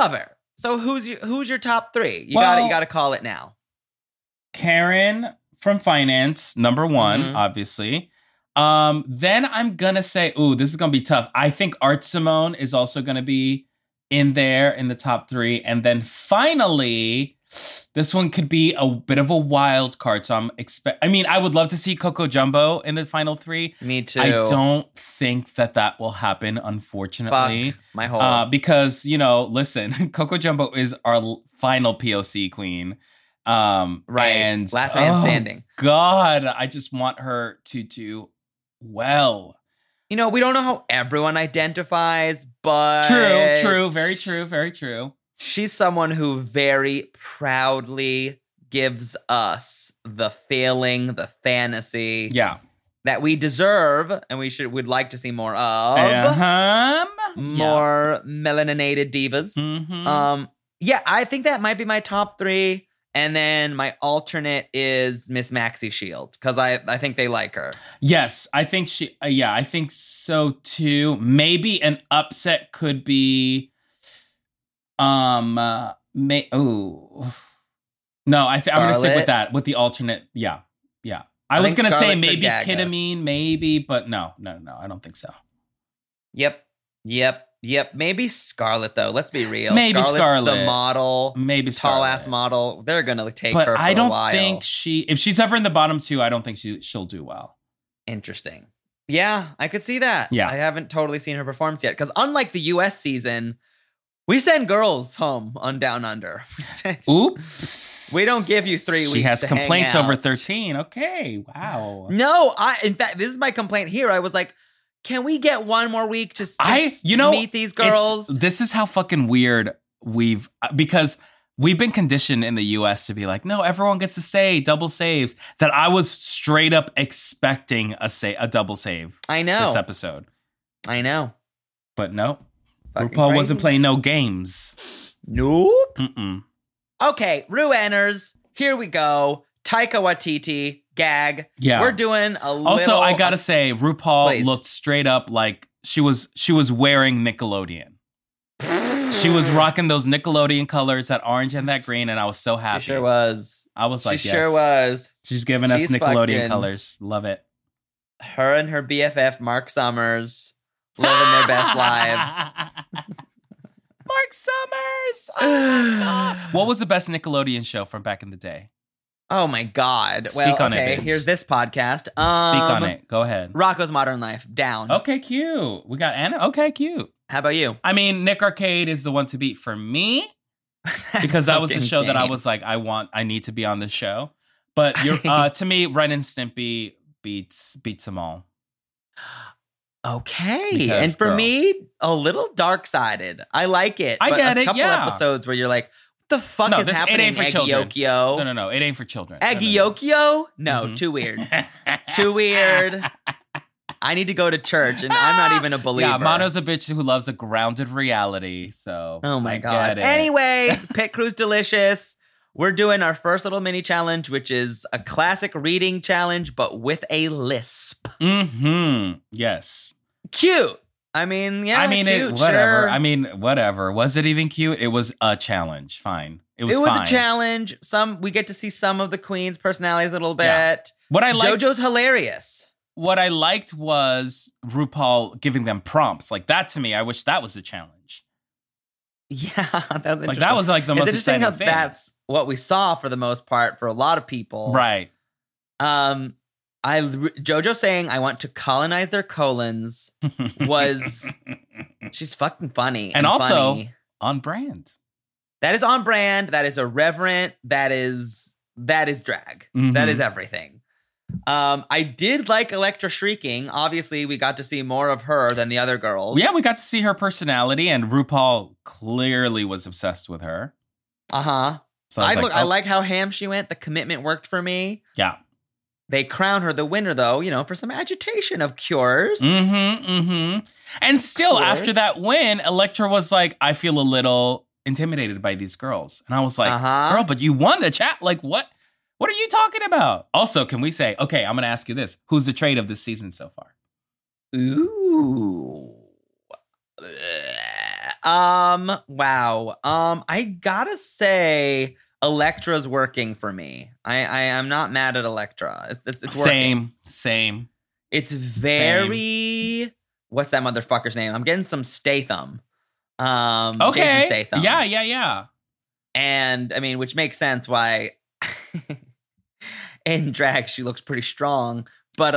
So who's your top three? You Well- got to call it now. Karen from Finance, number one, Mhm. obviously. Then I'm gonna say, this is gonna be tough. I think Art Simone is also gonna be in there in the top three. And then finally, this one could be a bit of a wild card. So I would love to see Coco Jumbo in the final three. Me too. I don't think that will happen, unfortunately. Fuck my whole. Because, listen, Coco Jumbo is our final POC queen. Right. And Last man standing. God, I just want her to do well. We don't know how everyone identifies, but True. Very true. Very true. she's someone who very proudly gives us the feeling, the fantasy Yeah. that we deserve and would like to see more of. More melaninated divas. Mhm. Yeah, I think that might be my top three. And then my alternate is Miss Maxie Shield because I think they like her. Yes, I think I think so too. Maybe an upset could be, no, I'm gonna stick with that with the alternate. Yeah. I was think gonna say Scarlett could maybe gag us. Ketamine, maybe, but no, I don't think so. Yep. Maybe Scarlett though. Let's be real. Maybe Scarlett's Scarlett. the model, Maybe tall Scarlett. ass model. They're gonna take But her for I don't a while. think if she's ever in the bottom two, I don't think she'll do well. Interesting. Yeah, I could see that. Yeah. I haven't totally seen her performance yet because unlike the U.S. season, we send girls home on Down Under. Oops. We don't give you 3 weeks. She has to hang complaints over out. 13. Okay. Wow. No, in fact, this is my complaint here. I was like, can we get one more week to meet these girls? This is how fucking weird because we've been conditioned in the US to be like, no, everyone gets to say double saves, that I was straight up expecting a double save I know. this episode. I know. But no, Fucking RuPaul wasn't crazy. playing no games. Nope. Mm-mm. Okay, Rue enters. Here we go. Taika Waititi, gag. Yeah. We're doing a little... Also, I gotta say, RuPaul Please. looked straight up like she was wearing Nickelodeon. She was rocking those Nickelodeon colors, that orange and that green, and I was so happy. She sure was. I was like, she yes. sure was. She's giving us She's Nickelodeon fucking- colors. Love it. Her and her BFF, Mark Summers, living their best lives. Mark Summers. Oh my God. What was the best Nickelodeon show from back in the day? Oh my God. Speak on it, okay, bitch. here's this podcast. Speak on it. Go ahead. Rocco's Modern Life, down. Okay, cute. We got Anna. Okay, cute. How about you? I mean, Nick Arcade is the one to beat for me because that was the Fucking show that I game. was like, I need to be on this show. But you're to me, Ren and Stimpy beats them all. Okay. Because, and for girl. me, a little dark-sided. I like it. I but get a it, couple yeah. episodes where you're like, what the fuck No, is it happening, ain't for children. Aggiocchio? No, it ain't for children. No, no, no. Aggiocchio? No, Mhm. too weird. Too weird. I need to go to church, and I'm not even a believer. Yeah, Mono's a bitch who loves a grounded reality. So, Oh my I God. get it. Anyway, Pit Crew's delicious. We're doing our first little mini challenge, which is a classic reading challenge, but with a lisp. Yes. Cute. I mean, yeah. I mean, cute, whatever. sure. I mean, whatever. Was it even cute? It was a challenge. Fine. It was fine. a challenge. We get to see some of the queen's personalities a little bit. Yeah. What I liked, JoJo's hilarious. what I liked was RuPaul giving them prompts. Like that to me, I wish that was a challenge. Yeah, that was interesting. Like that was like the most it's interesting exciting how thing. that's what we saw for the most part for a lot of people. Right. JoJo saying I want to colonize their colons was she's fucking funny And also- funny. On brand. That is on brand. That is irreverent. That is drag. Mhm. That is everything. I did like Elektra shrieking. Obviously, we got to see more of her than the other girls. Yeah, we got to see her personality, and RuPaul clearly was obsessed with her. Uh-huh. So I was I oh, like how ham she went. The commitment worked for me. yeah. They crown her the winner, though, for some agitation of cures. And still, Course. after that win, Elektra was like, I feel a little intimidated by these girls. And I was like, Uh-huh. girl, but you won the chat. Like, what? What are you talking about? Also, can we say, okay, I'm going to ask you this. Who's the trade of this season so far? Ooh. Wow. I gotta say, Elektra's working for me. I'm not mad at Elektra. It's working. Same. It's very. What's that motherfucker's name? I'm getting some Statham. Okay. Jason Statham. Yeah. And I mean, which makes sense why in drag she looks pretty strong. But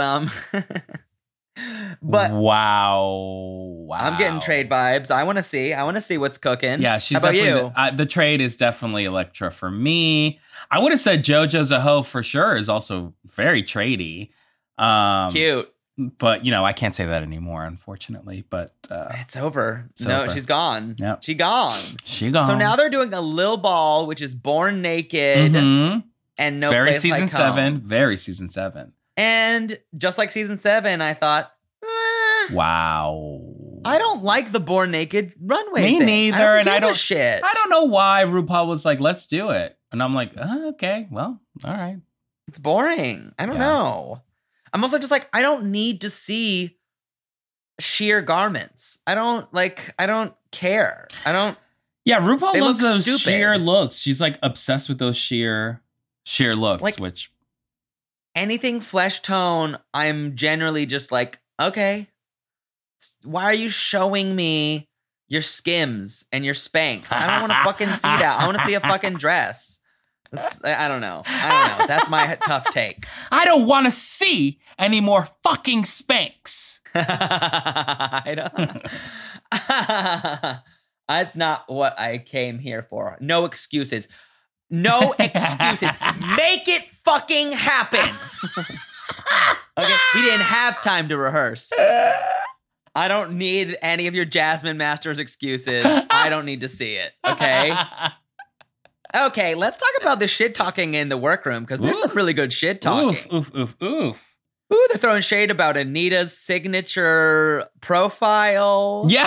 wow. I'm getting trade vibes. I want to see what's cooking. Yeah, she's How about definitely you? the trade is definitely Elektra for me. I would have said JoJo Zaho for sure is also very tradey. Cute. But, you know, I can't say that anymore, unfortunately. But It's over. It's no, over. she's gone. Yep. She gone. So now they're doing a Lil Ball, which is Born Naked Mhm. and No very Place season Like 7. Home. Very season 7. And just like season 7, I thought, Wow. I don't like the Born Naked runway Me thing. neither, and I give a don't- shit. I don't know why RuPaul was like, let's do it. And I'm like, okay, well, all right. It's boring. I don't Yeah. know. I'm also just like, I don't need to see sheer garments. I don't care. Yeah, RuPaul They loves look those stupid. sheer looks. She's like obsessed with those sheer looks, Like- which Anything flesh tone, I'm generally just like, okay, why are you showing me your Skims and your Spanx? I don't want to fucking see that. I want to see a fucking dress. I don't know. That's my tough take. I don't want to see any more fucking Spanx. I don't. That's not what I came here for. No excuses. No excuses. Make it fucking happen. Okay, we didn't have time to rehearse. I don't need any of your Jasmine Masters excuses. I don't need to see it. Okay. Okay, let's talk about the shit talking in the workroom because there's some really good shit talking. Oof. Ooh, they're throwing shade about Anita's signature profile. Yeah.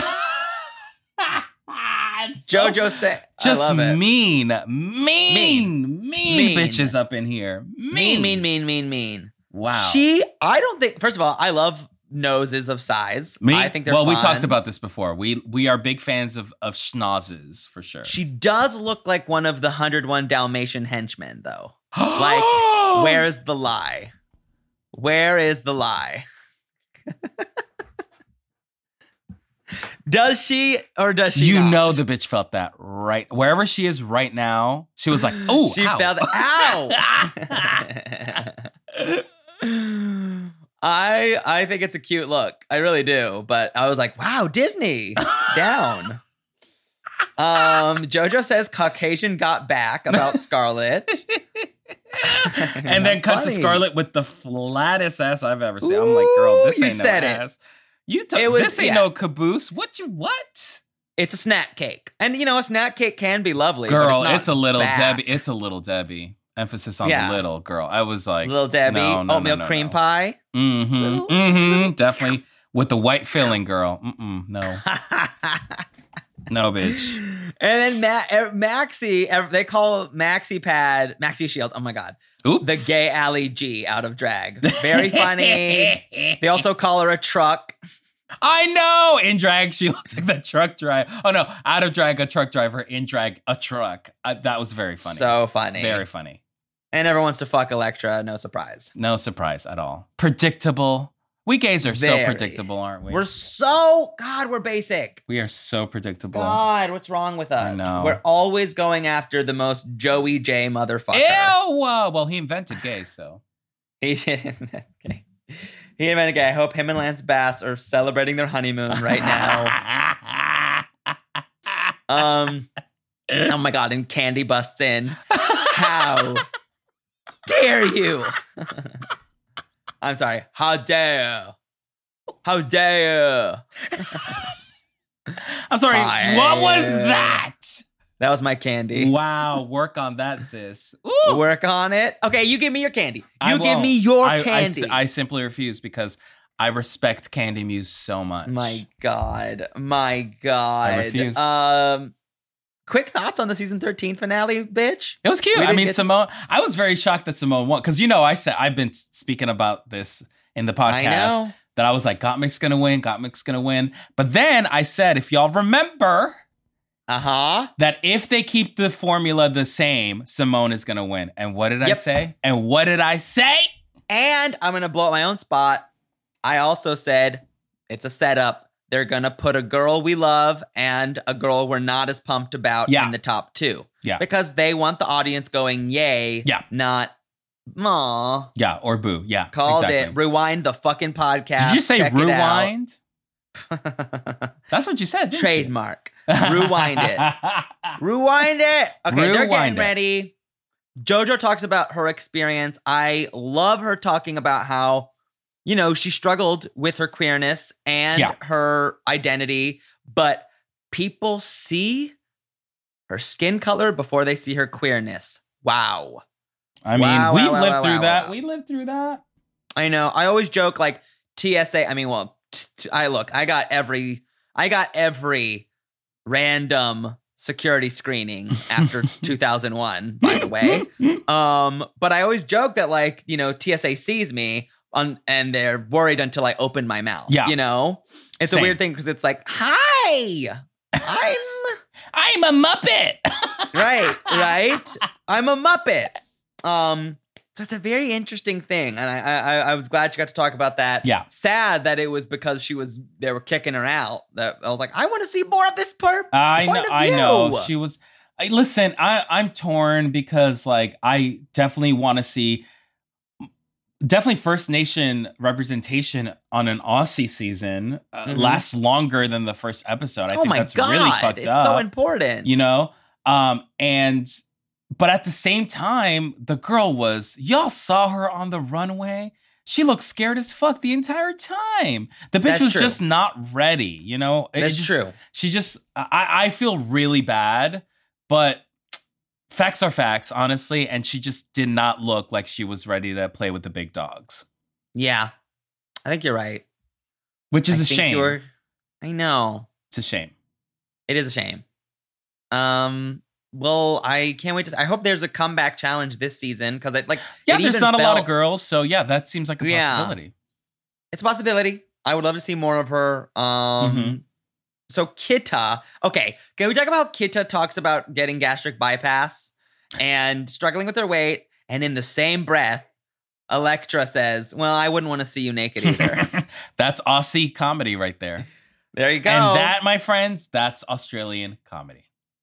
JoJo said, Just I love it. mean Mean. bitches up in here. Mean. Wow. I don't think, first of all, I love noses of size. I think they're we fun. talked about this before. We are big fans of schnozzes for sure. She does look like one of the 101 Dalmatian henchmen, though. Like, where's the lie? Where is the lie? Does she or does she You not? know the bitch felt that right wherever she is right now. She was like, "Oh, She ow. felt ow. I think it's a cute look. I really do. But I was like, wow, Disney down. JoJo says Caucasian got back about Scarlett. And then That's cut to funny. Scarlett with the flattest ass I've ever seen. I'm like, girl, this Ooh, ain't you no said it. ass. It was- This ain't yeah. no caboose. What? It's a snack cake. And, you know, a snack cake can be lovely. Girl, but it's a little back. Debbie. It's a little Debbie. Emphasis on Yeah. the little girl. I was like, Little Debbie, no, oatmeal cream pie. Definitely with the white filling, girl. No, no, bitch. And then Maxi, they call Maxi Pad, Maxi Shield. Oh my God. Oops. The gay Ali G out of drag. Very funny. They also call her a truck. I know. In drag, she looks like the truck driver. Oh no, out of drag, a truck driver. In drag, a truck. That was very funny. So funny. Very funny. And everyone wants to fuck Elektra. No surprise. No surprise at all. Predictable. We gays are so Very. predictable, aren't we? We're basic. We are so predictable. God, what's wrong with us? know. We're always going after the most Joey J motherfucker. Ew. Well, he invented gay, so. He didn't. Okay. He invented gay. I hope him and Lance Bass are celebrating their honeymoon right now. Oh my God, and Candy busts in. How dare you? I'm sorry. How dare you? How dare you? I'm sorry. Hi. What was that? That was my candy. Wow. Work on that, sis. Ooh. Work on it. Okay, you give me your candy. I You give won't. me your I candy. I simply refuse because I respect Candy Muse so much. My God. My God. I refuse. Quick thoughts on the season 13 finale, bitch? It was cute. We I didn't mean, get to- Simone, I was very shocked that Simone won. Because, you know, I've been speaking about this in the podcast. I know. That I was like, Gottmik's going to win. But then I said, if y'all remember, Uh-huh. that if they keep the formula the same, Simone is going to win. And what did I say? And what did I say? And I'm going to blow up my own spot. I also said it's a setup. They're going to put a girl we love and a girl we're not as pumped about in the top 2. Yeah. Because they want the audience going, yay, not, aw. Yeah, or boo. Yeah, Called exactly. it. Rewind the fucking podcast. Did you say Check rewind? That's what you said, didn't Trademark. Rewind it. Rewind it. Okay, they're getting ready. JoJo talks about her experience. I love her talking about how, she struggled with her queerness and her identity, but people see her skin color before they see her queerness. Wow. I mean, we've lived through that. We lived through that. I know. I always joke like TSA. I mean, well, I got every random security screening after 2001, by the way. But I always joke that like, TSA sees me and they're worried until I open my mouth. Yeah. It's a weird thing because it's like, hi, I'm a Muppet. right. I'm a Muppet. So it's a very interesting thing, and I was glad she got to talk about that. Yeah. Sad that it was because they were kicking her out. That I was like, I want to see more of this I know. She was. Listen, I'm torn because like I definitely want to see First Nation representation on an Aussie season lasts longer than the first episode. I think that's really fucked up. It's so important, But at the same time, the girl y'all saw her on the runway. She looked scared as fuck the entire time. The bitch was just not ready, That's true. She just, I feel really bad, but facts are facts, honestly. And she just did not look like she was ready to play with the big dogs. Yeah, I think you're right. Which is a shame. I know. It's a shame. It is a shame. Well, I can't wait I hope there's a comeback challenge this season because there's not a lot of girls, so yeah, that seems like a possibility. It's a possibility. I would love to see more of her. So Kita, okay, can we talk about how Kita talks about getting gastric bypass and struggling with her weight, and in the same breath, Elektra says, "Well, I wouldn't want to see you naked either." That's Aussie comedy right there. There you go. And that, my friends, that's Australian comedy.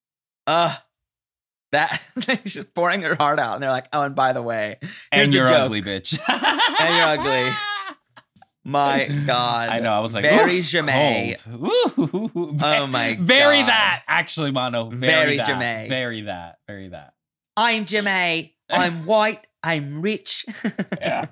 That she's pouring her heart out, and they're like, "Oh, and by the way, and you're ugly, bitch. And you're ugly." My God, I know. I was like, very Jamae. Oh my God, very that. Actually, Mono, very that. Jamae. Very that. I'm Jamae. I'm white. I'm rich. Yeah.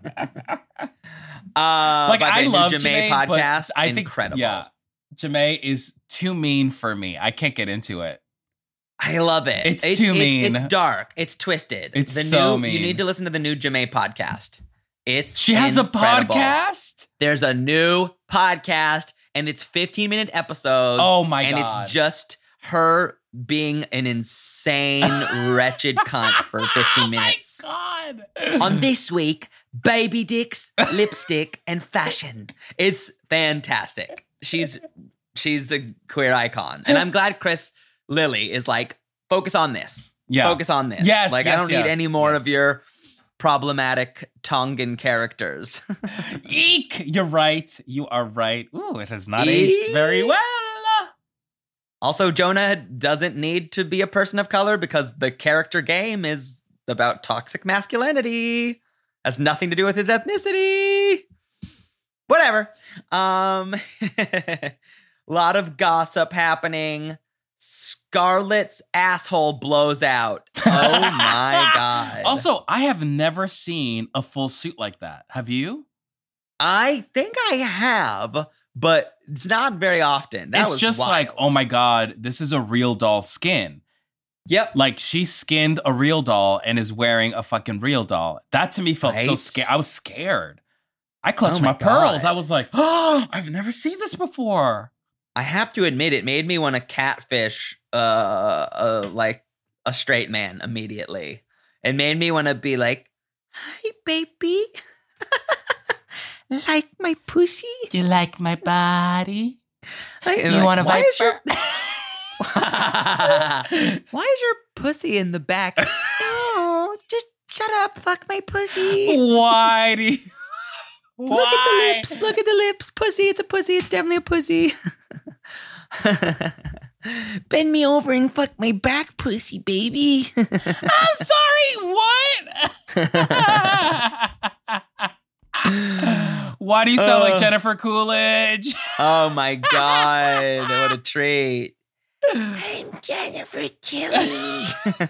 I love Jamae podcast. I think incredible. Yeah, Jamae is too mean for me. I can't get into it. I love it. It's too mean. It's dark. It's twisted. It's so mean. You need to listen to the new Jamae podcast. She has incredible. A podcast? There's a new podcast, and it's 15-minute episodes. Oh my God. And it's just her being an insane, wretched cunt for 15 minutes. Oh my God. On this week, baby dicks, lipstick, and fashion. It's fantastic. She's a queer icon. And I'm glad Chris Lilly is like, focus on this. Yeah. Focus on this. Yes. I don't need any more of your problematic Tongan characters. Eek! You're right. You are right. Ooh, it has not aged very well. Also, Jonah doesn't need to be a person of color because the character game is about toxic masculinity. Has nothing to do with his ethnicity. Whatever. A lot of gossip happening. Scarlett's asshole blows out. Oh my God. Also, I have never seen a full suit like that. Have you? I think I have, but it's not very often. It's just wild. Like, oh my God, this is a real doll skin. Yep. Like she skinned a real doll and is wearing a fucking real doll. That to me felt so scary. I was scared. I clutched my pearls. I was like, oh, I've never seen this before. I have to admit, it made me want to catfish like a straight man immediately. It made me want to be like, "Hi, baby. Like my pussy? You like my body? You want to Viper? Why is your pussy in the back? No, just shut up. Fuck my pussy. Why do you... Why? Look at the lips. Look at the lips. Pussy. It's a pussy. It's definitely a pussy. Bend me over and fuck my back, pussy, baby. I'm sorry, what? Why do you sound like Jennifer Coolidge? Oh my God. What a treat. I'm Jennifer Tilly.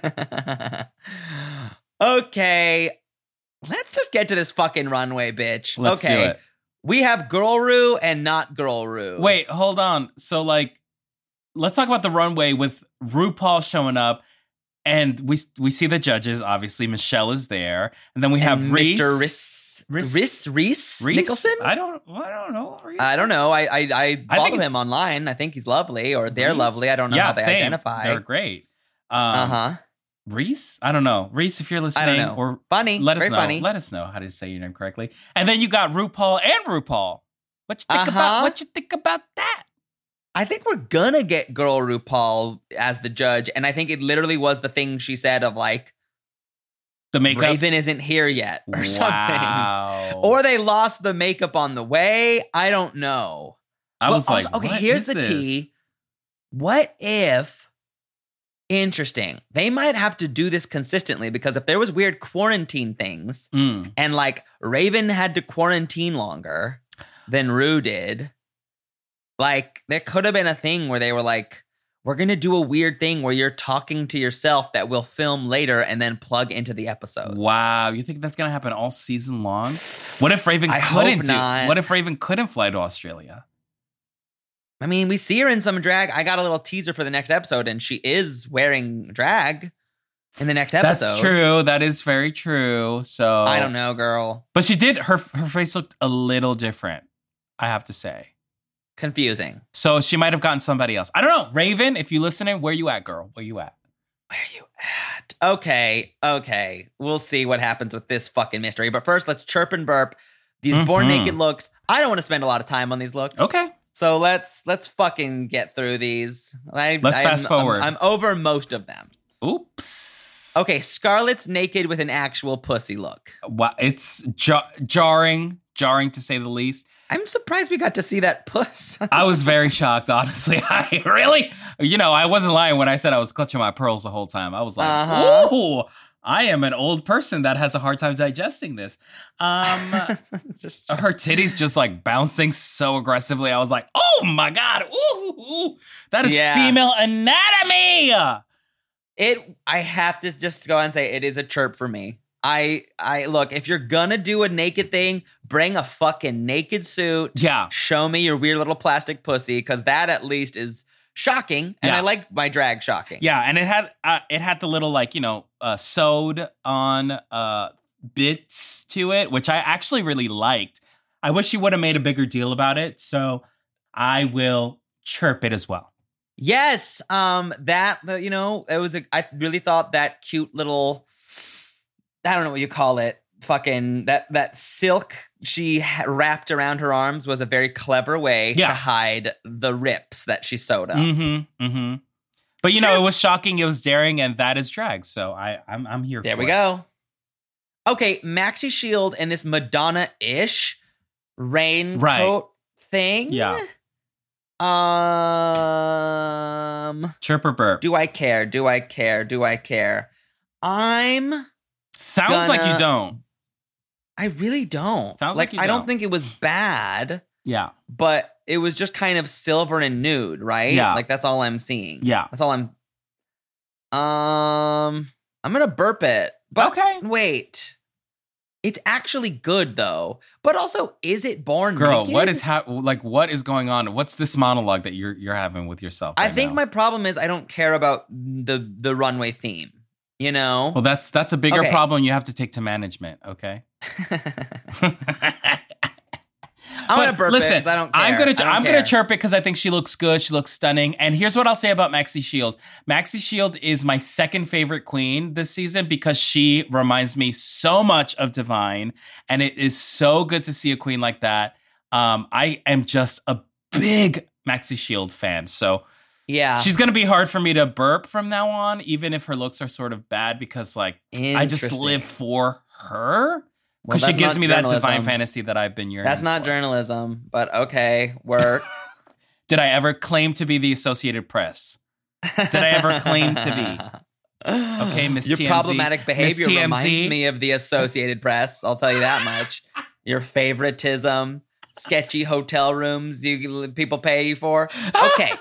Okay. Let's just get to this fucking runway, bitch. Let's do okay. it. We have Girl Rue and not Girl Rue. Wait, hold on. So, like, let's talk about the runway with RuPaul showing up, and we see the judges. Obviously, Michelle is there, and then we have Mr. Reese Nicholson? I don't know. Reese? I don't know. I follow think him online. I think he's lovely, or they're Reese? lovely. I don't know how they same. identify. They're great. Uh-huh. Reese? I don't know. Reese, if you're listening, I don't know. or Funny. let us Very know. funny. Let us know how to say your name correctly. And then you got RuPaul and RuPaul. What you think about? What you think about that? I think we're gonna get Girl RuPaul as the judge, and I think it literally was the thing she said of like, The makeup. Raven isn't here yet, or something. Wow. Or they lost the makeup on the way. I don't know. I was But like, also, okay, what here's is the this? tea. What if? Interesting. They might have to do this consistently because if there was weird quarantine things Mm. and like Raven had to quarantine longer than Rue did, like there could have been a thing where they were like, we're going to do a weird thing where you're talking to yourself that we'll film later and then plug into the episodes. Wow, you think that's gonna happen all season long? What if Raven I hope couldn't do? not. What if Raven couldn't fly to Australia? I mean, we see her in some drag. I got a little teaser for the next episode, and she is wearing drag in the next episode. That's true. That is very true. So I don't know, girl. but she did. Her face looked a little different, I have to say. Confusing. So she might have gotten somebody else. I don't know. Raven, if you listening, where you at, girl? Where you at? Where are you at? Okay. We'll see what happens with this fucking mystery. But first, let's chirp and burp. These born naked looks. I don't want to spend a lot of time on these looks. Okay. So let's fucking get through these. Let's fast forward. I'm over most of them. Oops. Okay, Scarlett's naked with an actual pussy look. Wow, it's jarring to say the least. I'm surprised we got to see that puss. I was very shocked, honestly. I really, I wasn't lying when I said I was clutching my pearls the whole time. I was like, ooh, I am an old person that has a hard time digesting this. Her titties just like bouncing so aggressively. I was like, oh my God, ooh, that is female anatomy. I have to just go and say it is a chirp for me. I look, if you're gonna do a naked thing, bring a fucking naked suit. Yeah. Show me your weird little plastic pussy, because that at least is shocking, and Yeah. I like my drag shocking. Yeah, and it had the little like sewed on bits to it, which I actually really liked. I wish you would have made a bigger deal about it, so I will chirp it as well. Yes, it was I really thought that cute little, I don't know what you call it, fucking that silk she wrapped around her arms was a very clever way to hide the rips that she sewed up. Mm-hmm. But it was shocking, it was daring, and that is drag. So I'm here. There for we it. go. Okay, Maxi Shield and this Madonna-ish raincoat thing. Yeah. Chirp or burp. Do I care? Sounds like you don't. I really don't. Sounds like you I don't don't. think it was bad, Yeah. but it was just kind of silver and nude, right? Yeah. Like that's all I'm seeing. Yeah. That's all I'm gonna burp it. But Okay. wait. It's actually good though. But also, is it born Girl, naked? what is going on? What's this monologue that you're having with yourself? I right think now? my problem is I don't care about the runway theme. Well, that's a bigger Okay. problem you have to take to management, okay? I'm gonna burp it 'cause I don't care. I'm I don't gonna care. chirp it because I think she looks good. She looks stunning. And here's what I'll say about Maxi Shield. Maxi Shield is my second favorite queen this season because she reminds me so much of Divine, and it is so good to see a queen like that. I am just a big Maxi Shield fan. So Yeah. She's going to be hard for me to burp from now on, even if her looks are sort of bad, because like I just Interesting. live for her. Well, Because she that's gives not me that divine journalism. fantasy that I've been yearning That's not for. journalism, but okay, work. Did I ever claim to be the Associated Press? Did I ever claim to be? Okay, Miss Your TMZ. problematic behavior Miss TMZ. reminds me of the Associated Press. I'll tell you that much. Your favoritism, sketchy hotel rooms people pay you for. Okay.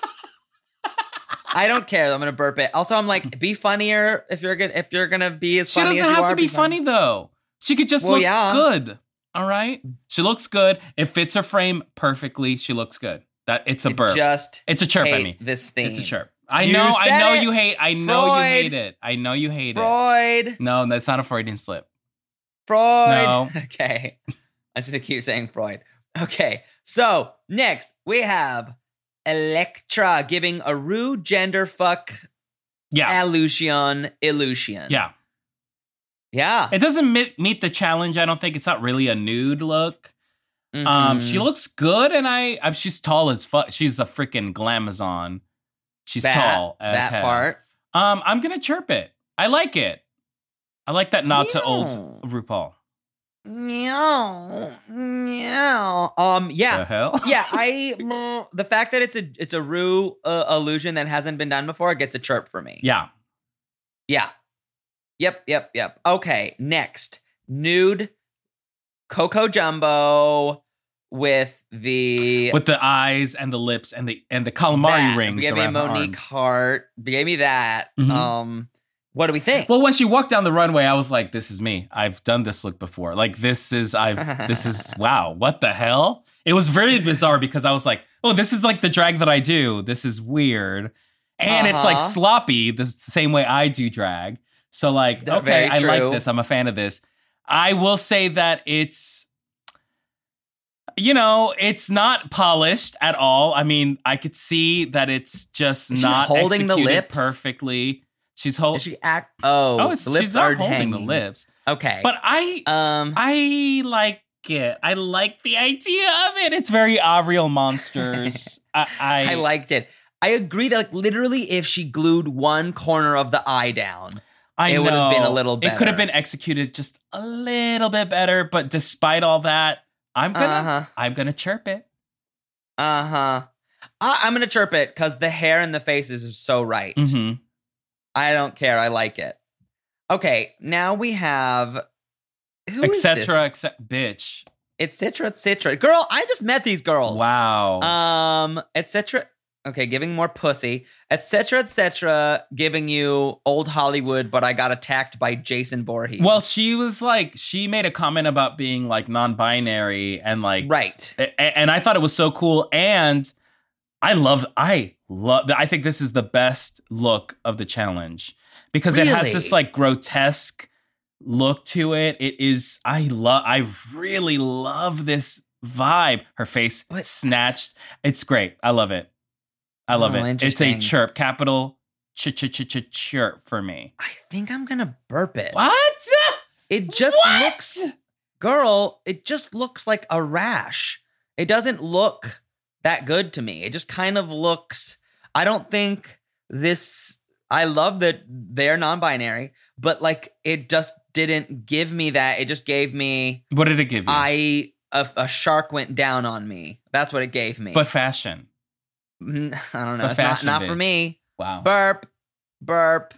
I don't care. I'm gonna burp it. Also, I'm like, be funnier if you're gonna be as She funny doesn't as you have are. to be funny though. She could just look good. All right, she looks good. It fits her frame perfectly. She looks good. That it's a burp. It's a chirp. I mean, this thing. it's a chirp. I You know said it. you hate. I know you Freud. hate it. I know you hate it. Freud. No, that's not a Freudian slip. Freud. No. Okay. I'm just gonna keep saying Freud. Okay. So next we have Electra giving a rude gender fuck Yeah, illusion. yeah. Yeah. It doesn't meet the challenge. I don't think it's not really a nude look. Mhm. She looks good, and she's tall as fuck. She's a freaking glamazon. She's tall as that hell. part. I'm gonna chirp it. I like it. I like that nod to old Meow. RuPaul. Meow. Meow. Yeah. The hell? Yeah, the fact that it's a Rue illusion that hasn't been done before gets a chirp for me. Yeah. Yeah. Yep. Okay, next. Nude Coco Jumbo with the eyes and the lips and the calamari that. rings Give me a around the Monique arms. Hart. Gave me that. Mhm. What do we think? Well, when she walked down the runway, I was like, "This is me. I've done this look before. Like this is wow. What the hell?" It was very bizarre because I was like, "Oh, this is like the drag that I do. This is weird." And it's like sloppy, the same way I do drag. So like, That's okay, very I like true. this. I'm a fan of this. I will say that it's, it's not polished at all. I mean, I could see that it's just Is she not holding the executed lips? perfectly. She's holding. Is she act? Oh, the lips she's not are holding hanging. the lips. Okay, But I like it. I like the idea of it. It's very Ariel Monsters. I liked it. I agree that like literally, if she glued one corner of the eye down, I it know. would have been a little It could have better. been executed just a little bit better, but despite all that, I'm gonna chirp it. I'm gonna chirp it because the hair and the faces are so right. Mm-hmm. I don't care. I like it. Okay, now we have who is this? Etc. Bitch. It's Citra. Girl, I just met these girls. Wow. Etc. Okay, giving more pussy. Etc. Giving you old Hollywood, but I got attacked by Jason Voorhees. Well, she was like, she made a comment about being like non-binary and like, right. And I thought it was so cool. And I think this is the best look of the challenge because it has Really? this like grotesque look to it. I really love this vibe. Her face What? snatched. It's great. I love it. I love Oh, it. It's interesting. a chirp, capital chirp for me. I think I'm gonna burp it. What? It just What? looks, girl, it just looks like a rash. It doesn't look that good to me. It just kind of looks, I don't think this, I love that they're non-binary, but like it just didn't give me that. It just gave me, What did it give you? a shark went down on me. That's what it gave me. But fashion. I don't know. but It's fashion not for bitch. me. Wow. Burp.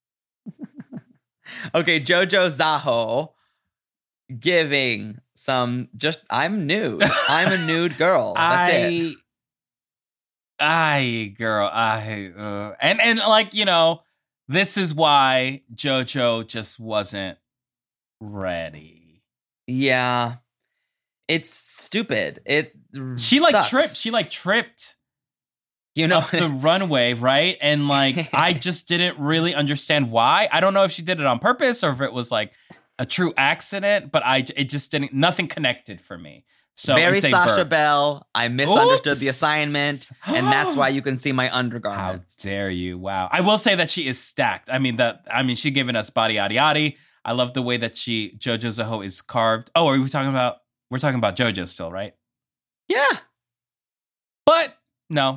Okay, Jojo Zaho giving some I'm nude. I'm a nude girl. That's it. And like, this is why JoJo just wasn't ready. Yeah. It's stupid. She like sucks. tripped. She like tripped you know, up the runway, right? And like, I just didn't really understand why. I don't know if she did it on purpose or if it was like a true accident, but it just didn't, nothing connected for me. So very it's a Sasha burp. Bell. I misunderstood the Oops. assignment, and that's why you can see my undergarments. How dare you? Wow. I will say that she is stacked. She giving us body yaddy yaddy. I love the way that JoJo Zaho is carved. Oh, we're talking about JoJo still, right? Yeah. But no,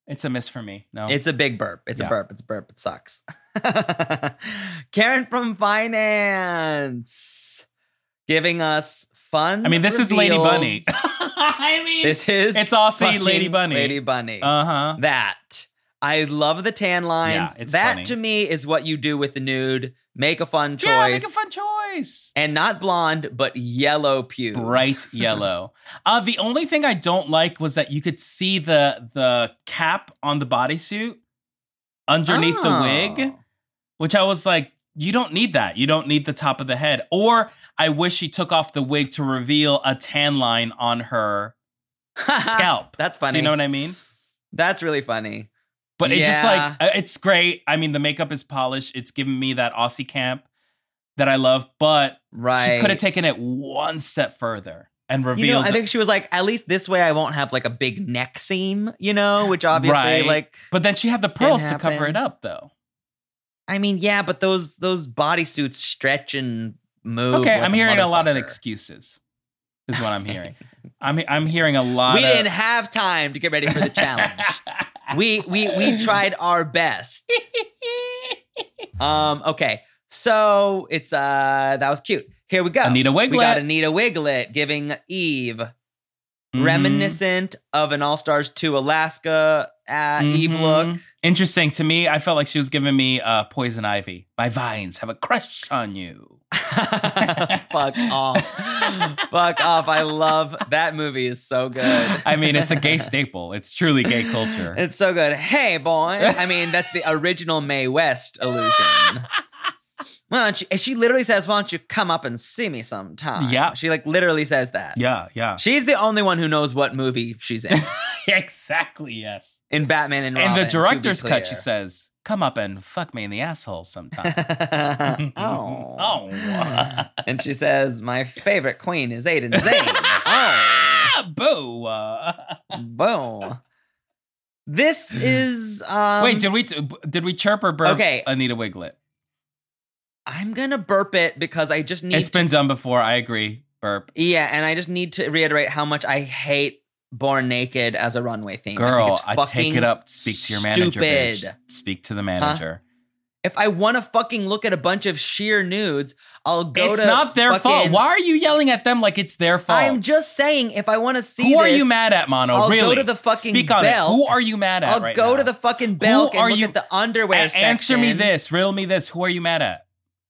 It's a miss for me. No. It's a big burp. It's Yeah. a burp. It's a burp. It sucks. Karen from Finance giving us fun. I mean, this is Lady reveals. Bunny. I mean, This is it's Aussie fucking Lady Bunny. Lady Bunny. Uh-huh. That. I love the tan lines. Yeah, it's that funny. to me is what you do with the nude. Make a fun choice. Yeah, make a fun choice. And not blonde, but yellow pubes. Bright yellow. The only thing I don't like was that you could see the cap on the bodysuit underneath the wig, which I was like, you don't need that. You don't need the top of the head. Or I wish she took off the wig to reveal a tan line on her scalp. That's funny. Do you know what I mean? That's really funny. But it just Yeah. like, it's great. I mean, the makeup is polished. It's giving me that Aussie camp that I love, but Right. she could have taken it one step further and You know, revealed. I think she was like, at least this way I won't have like a big neck seam, you know, which obviously Right. like, but then she had the pearls to happen. cover it up, though. I mean, yeah, but those bodysuits stretch and move. Okay, like I'm hearing a lot of motherfucker. excuses, is what I'm hearing. I'm hearing a lot We of... didn't have time to get ready for the challenge. we tried our best. Okay. So it's that was cute. Here we go. Anita Wiglet. We got Anita Wiglet giving Eve Mhm. reminiscent of an All Stars 2 Alaska Eve Mhm. look. Interesting to me. I felt like she was giving me Poison Ivy. My vines have a crush on you. Fuck off. Fuck off. I love that movie is so good. I mean, it's a gay staple. It's truly gay culture. It's so good. Hey, boy. I mean, that's the original Mae West illusion. Why don't you, and she literally says, why don't you come up and see me sometime? Yeah. She like literally says that. Yeah, yeah. She's the only one who knows what movie she's in. Exactly, yes. In Batman and In Robin. the director's to be cut, she clear. says, come up and fuck me in the asshole sometime. Oh. Oh. And she says, my favorite queen is Aiden Zane. Oh. Boo. Boom. This is Wait, did we chirp or burp Okay. Anita Wiglet? I'm gonna burp it because I just need It's been done before. I agree. Burp. Yeah, and I just need to reiterate how much I hate Born Naked as a runway theme. Girl, I, think it's I take it up. Speak to your manager, bitch. stupid. Speak to the manager. If I want to fucking look at a bunch of sheer nudes, I'll go It's to not their fault. fucking- Why are you yelling at them like it's their fault? I'm just saying, if I want to see Who are this, you mad at, Mono? I'll really? go to the fucking Speak on Belk. it. Who are you mad at I'll right go now? to the fucking Belk and are look you- at the underwear section. Answer me this. Riddle me this. Who are you mad at?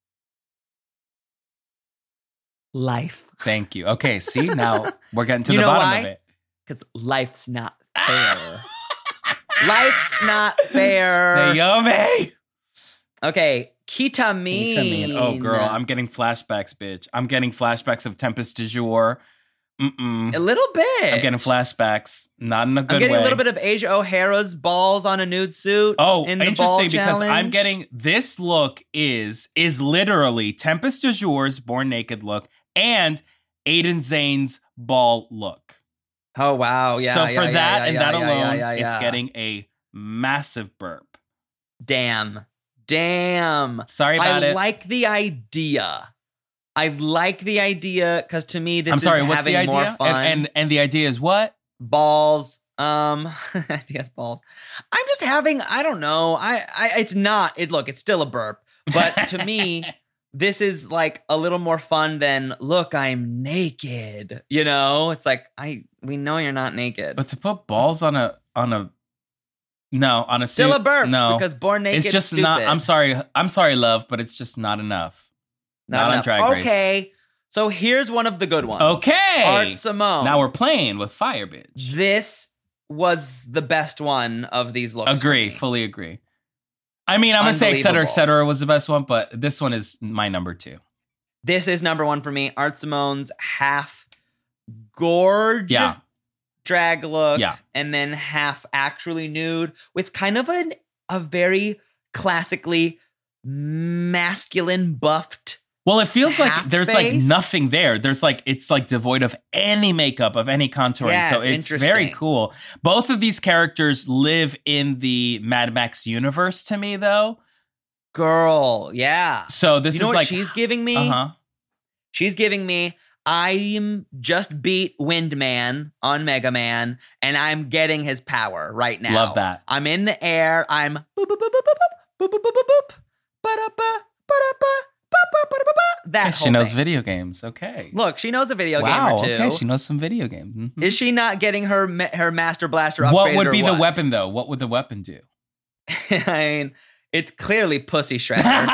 Life. Thank you. Okay, see, now we're getting to You the know bottom why? of it. Because life's not fair. Life's not fair. Naomi! Okay, Ketamine. Ketamine. Oh, girl, I'm getting flashbacks, bitch. I'm getting flashbacks of Tempest du Jour. a little bit. I'm getting flashbacks. Not in a good I'm getting way. a little bit of Asia O'Hara's balls on a nude suit. Oh, in the ball interesting, because I'm challenge. getting this look is literally Tempest du Jour's Born Naked look and Aiden Zane's ball look. Oh wow, yeah. so yeah, for yeah, that yeah, and yeah, that yeah, alone, yeah, yeah. it's getting a massive burp. Damn. Sorry about I it. like the idea. I like the idea because to me this I'm sorry, is what's the having more idea? fun. And the idea is what? Balls. Ideas balls. I'm just having. I don't know. I. It's not. Look. It's still a burp. But to me, this is like a little more fun than look. I'm naked. You know. It's like we know you're not naked. But to put balls on a suit, Still a burp. No, Because Born Naked. it's just stupid. not. I'm sorry, love, but it's just not enough. Not on enough. Drag Race. Okay. So here's one of the good ones. Okay, Art Simone. now we're playing with fire, bitch. This was the best one of these looks. for Agree, me. fully agree. I mean, I'm gonna say Unbelievable. etc. was the best one, but this one is my number 2. This is number 1 for me. Art Simone's half gorge Yeah. drag look, Yeah. and then half actually nude with kind of a very classically masculine buffed. Well, it feels like Half there's like face? nothing there. There's like it's like devoid of any makeup, of any contouring. Yeah, so it's it's very interesting. cool. Both of these characters live in the Mad Max universe to me, though. Girl, yeah. So this You know is what like she's giving me? uh-huh. She's giving me I'm just beat Windman on Mega Man, and I'm getting his power right now. Love that. I'm in the air. I'm boop, boop, boop, boop, boop, boop, boop, boop, boop, boop, ba-da-ba, ba-da-ba, ba-ba-ba-da-ba. That She whole knows thing. video games. Okay. Look, she knows a video game Wow. or two. Okay. She knows some video games. Mhm. Is she not getting her Master Blaster upgraded? What would or be the what? weapon, though? What would the weapon do? I mean, it's clearly Pussy Shredder.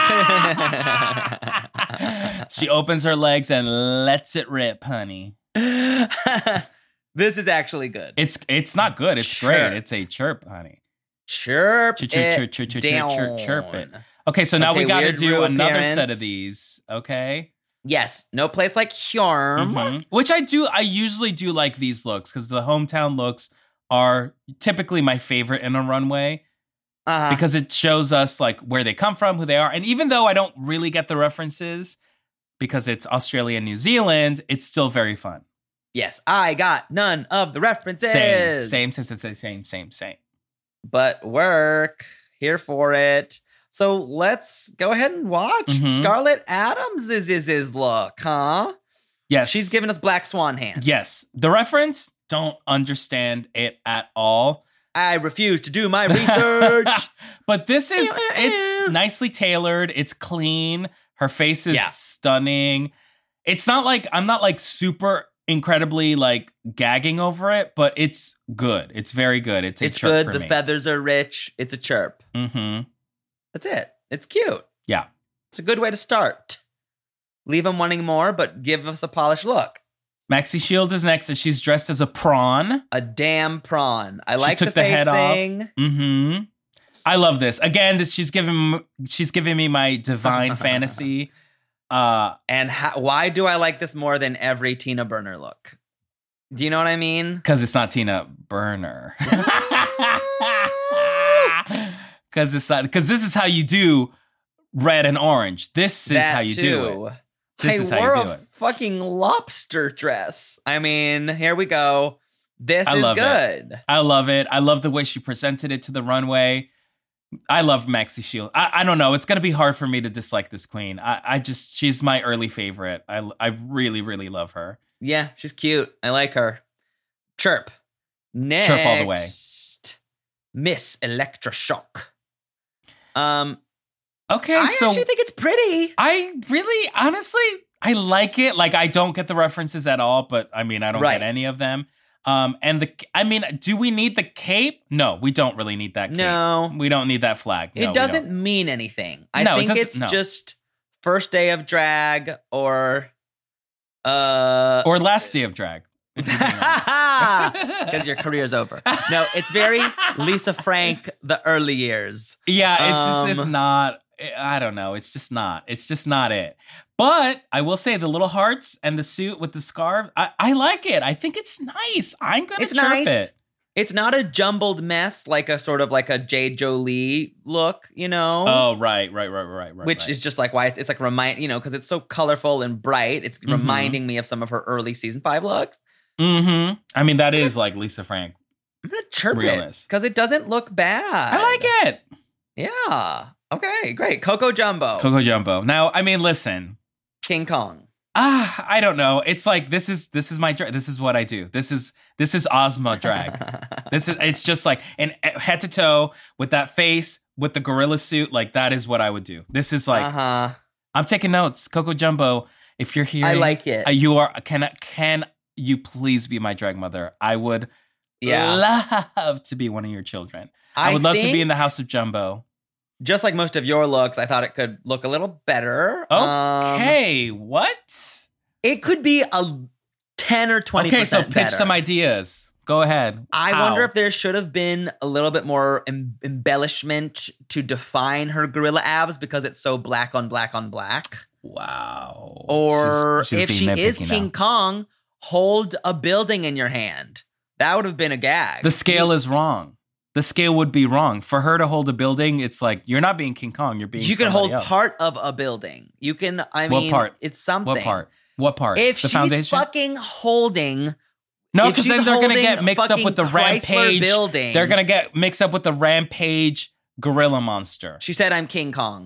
She opens her legs and lets it rip, honey. This is actually good. It's not good. It's Chirp. great. It's a chirp, honey. Chirp Chirp, it chirp, chirp, chirp, down. chirp, chirp it. Okay, so now Okay, we got to weird do Rue another appearance. set of these. Okay. Yes, no place like Hjorm. Mhm. Which I usually do like these looks because the hometown looks are typically my favorite in a runway Uh-huh. because it shows us like where they come from, who they are. And even though I don't really get the references because it's Australia and New Zealand, it's still very fun. Yes, I got none of the references. Same. But work. Here for it. So let's go ahead and watch Mhm. Scarlett Adams' his look, huh? Yes. She's giving us Black Swan hand. Yes. The reference, don't understand it at all. I refuse to do my research. But this is, it's nicely tailored. It's clean. Her face is Yeah. stunning. It's not like, I'm not like super incredibly like gagging over it, but it's good. It's very good. It's a It's chirp good. for The me. feathers are rich. It's a chirp. Mm-hmm. That's it. It's cute. Yeah. It's a good way to start. Leave them wanting more, but give us a polished look. Maxi Shield is next, and she's dressed as a prawn. A damn prawn. I She like took the the face head off. thing. Mm-hmm. I love this. Again, she's giving me my divine fantasy. And why do I like this more than every Tina Burner look? Do you know what I mean? Because it's not Tina Burner. Because this is how you do red and orange. This is That how you do it. This is I how wore you do a it. fucking lobster dress. I mean, here we go. This I is love it. good. I love it. I love the way she presented it to the runway. I love Maxi Shield. I don't know. It's going to be hard for me to dislike this queen. She's my early favorite. I really, really love her. Yeah, she's cute. I like her. Chirp. Next. Chirp all the way. Miss Electroshock. Okay, I so actually think it's pretty. I really, honestly, I like it. Like, I don't get the references at all, but I mean, I don't Right. get any of them. Do we need the cape? No, we don't really need that cape. No. We don't need that flag. No, It we doesn't don't. mean anything. I No, it think doesn't- it's no. just first day of drag or Or last day of drag. if you're being honest. because your career's over. No, it's very Lisa Frank, the early years. Yeah, it's Um, not. I don't know. It's just not. It's just not it. But I will say the little hearts and the suit with the scarf, I like it. I think it's nice. I'm gonna It's chirp nice. it. It's not a jumbled mess like a sort of like a Jade Jolie look, you know? Oh, right. Which is just like why it's like because it's so colorful and bright. It's Mhm. reminding me of some of her early season 5 looks. Mm-hmm. I mean, that is like Lisa Frank. I'm gonna chirp Realness. it because it doesn't look bad. I like it. Yeah. Okay, great. Coco Jumbo. Coco Jumbo. Now, I mean, listen. King Kong. I don't know. It's like this is my drag. This is what I do. This is Ozma drag. It's just like and head to toe with that face with the gorilla suit. Like that is what I would do. This is like I'm taking notes. Coco Jumbo. If you're here, I like it. You are. Can you please be my drag mother? I would. Love to be one of your children. I would love to be think, in the House of Jumbo. Just like most of your looks, I thought it could look a little better. Okay, what? It could be a 10 or 20% Okay, so pitch better. some ideas. Go ahead. I How? wonder if there should have been a little bit more embellishment to define her gorilla abs because it's so black on black on black. Wow. Or She's if being she is nitpicky King now. Kong, hold a building in your hand. That would have been a gag. The scale is wrong. The scale would be wrong. For her to hold a building, it's like you're not being King Kong. You're being. You can somebody hold else. part of a building. You can. I What mean, part? it's something. What part? What part? If the she's foundation. fucking holding. No, if because she's then they're gonna holding get mixed up fucking with the Chrysler Rampage. building. They're gonna get mixed up with the Rampage gorilla monster. She said, "I'm King Kong."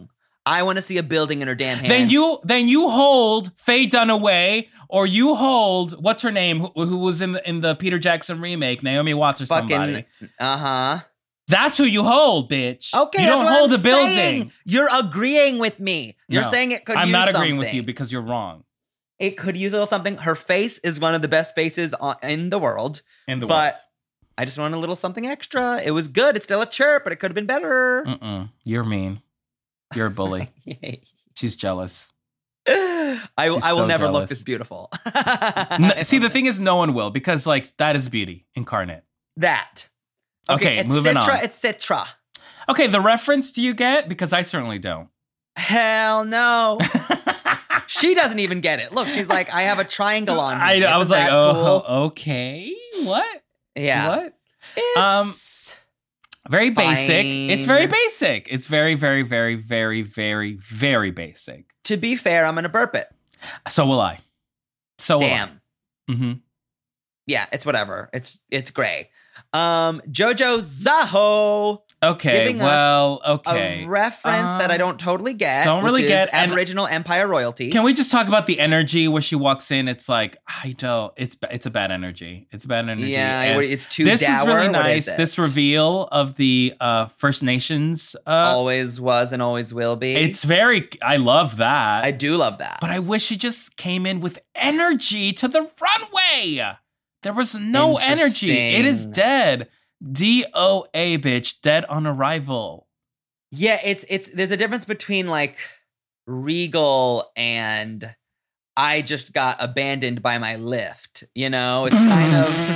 I want to see a building in her damn hand. Then you hold Faye Dunaway, or you hold what's her name, who was in the Peter Jackson remake, Naomi Watts or somebody. That's who you hold, bitch. Okay, you don't that's hold what a I'm building. saying. You're agreeing with me. You're No, saying it could I'm use not something. agreeing with you because you're wrong. It could use a little something. Her face is one of the best faces in the world. In the but world. I just want a little something extra. It was good. It's still a chirp, but it could have been better. You're mean. You're a bully. She's jealous. I will so never look jealous. this beautiful. See, the thing is, no one will, because like that is beauty incarnate. That. Okay, it's moving Citra, on. It's Citra. Okay, the reference do you get? Because I certainly don't. Hell no. She doesn't even get it. Look, she's like, I have a triangle on me. I was Isn't like, that oh, cool? okay. What? Yeah. What? It's Very basic. fine. It's very basic. It's very, very, very, very, very, very basic. To be fair, I'm going to burp it. So will I. Damn. Mm-hmm. Yeah, it's whatever. It's gray. Jojo Zaho. Okay, Giving well, us okay. A reference that I don't totally get. Don't really which get, is and- Aboriginal Empire royalty. Can we just talk about the energy where she walks in? It's like, I don't, it's a bad energy. It's a bad energy. Yeah, And it's too this dour. is really What nice. is This it? reveal of the First Nations. Always was and always will be. It's very, I love that. I do love that. But I wish she just came in with energy to the runway. There was no energy. It is Interesting. dead. DOA, bitch. Dead on arrival. Yeah, it's there's a difference between like regal and I just got abandoned by my lift. You know, it's kind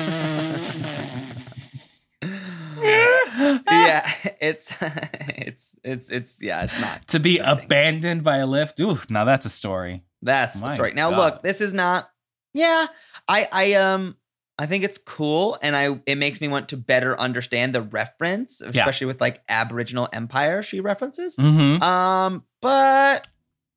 of yeah. It's not To be something. abandoned by a lift. Ooh, now that's a story. That's the My story. Now God. look, this is not. Yeah, I think it's cool, and it makes me want to better understand the reference, especially with like Aboriginal Empire she references. Mm-hmm. But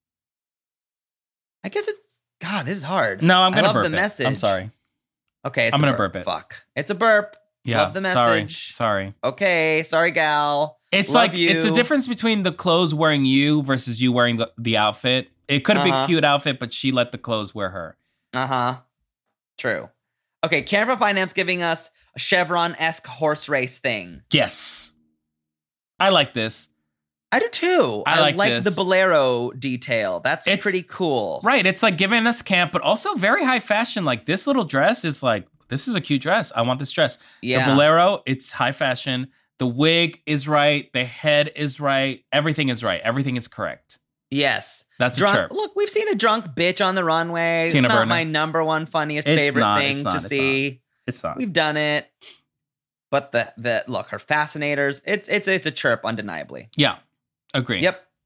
I guess it's God. This is hard. No, I'm I gonna love burp the it. message. I'm sorry. Okay, it's I'm a gonna burp it. Fuck, it's a burp. Yeah. Love the message. Sorry. Okay, sorry, gal. It's Love like you. it's a difference between the clothes wearing you versus you wearing the outfit. It could have been a cute outfit, but she let the clothes wear her. True. Okay, Karen from Finance giving us a Chevron-esque horse race thing. Yes. I like this. I do too. I like the this. Bolero detail. That's It's- pretty cool. Right. It's like giving us camp, but also very high fashion. Like this little dress is like, this is a cute dress. I want this dress. Yeah. The bolero, it's high fashion. The wig is right. The head is right. Everything is right. Everything is correct. Yes. That's a Drunk, chirp. look, we've seen a drunk bitch on the runway. Tina it's not Burner. my number one funniest It's favorite not, thing it's not, to it's see. It's not. We've done it. But the look, her fascinators, it's a chirp undeniably. Yeah. Agree.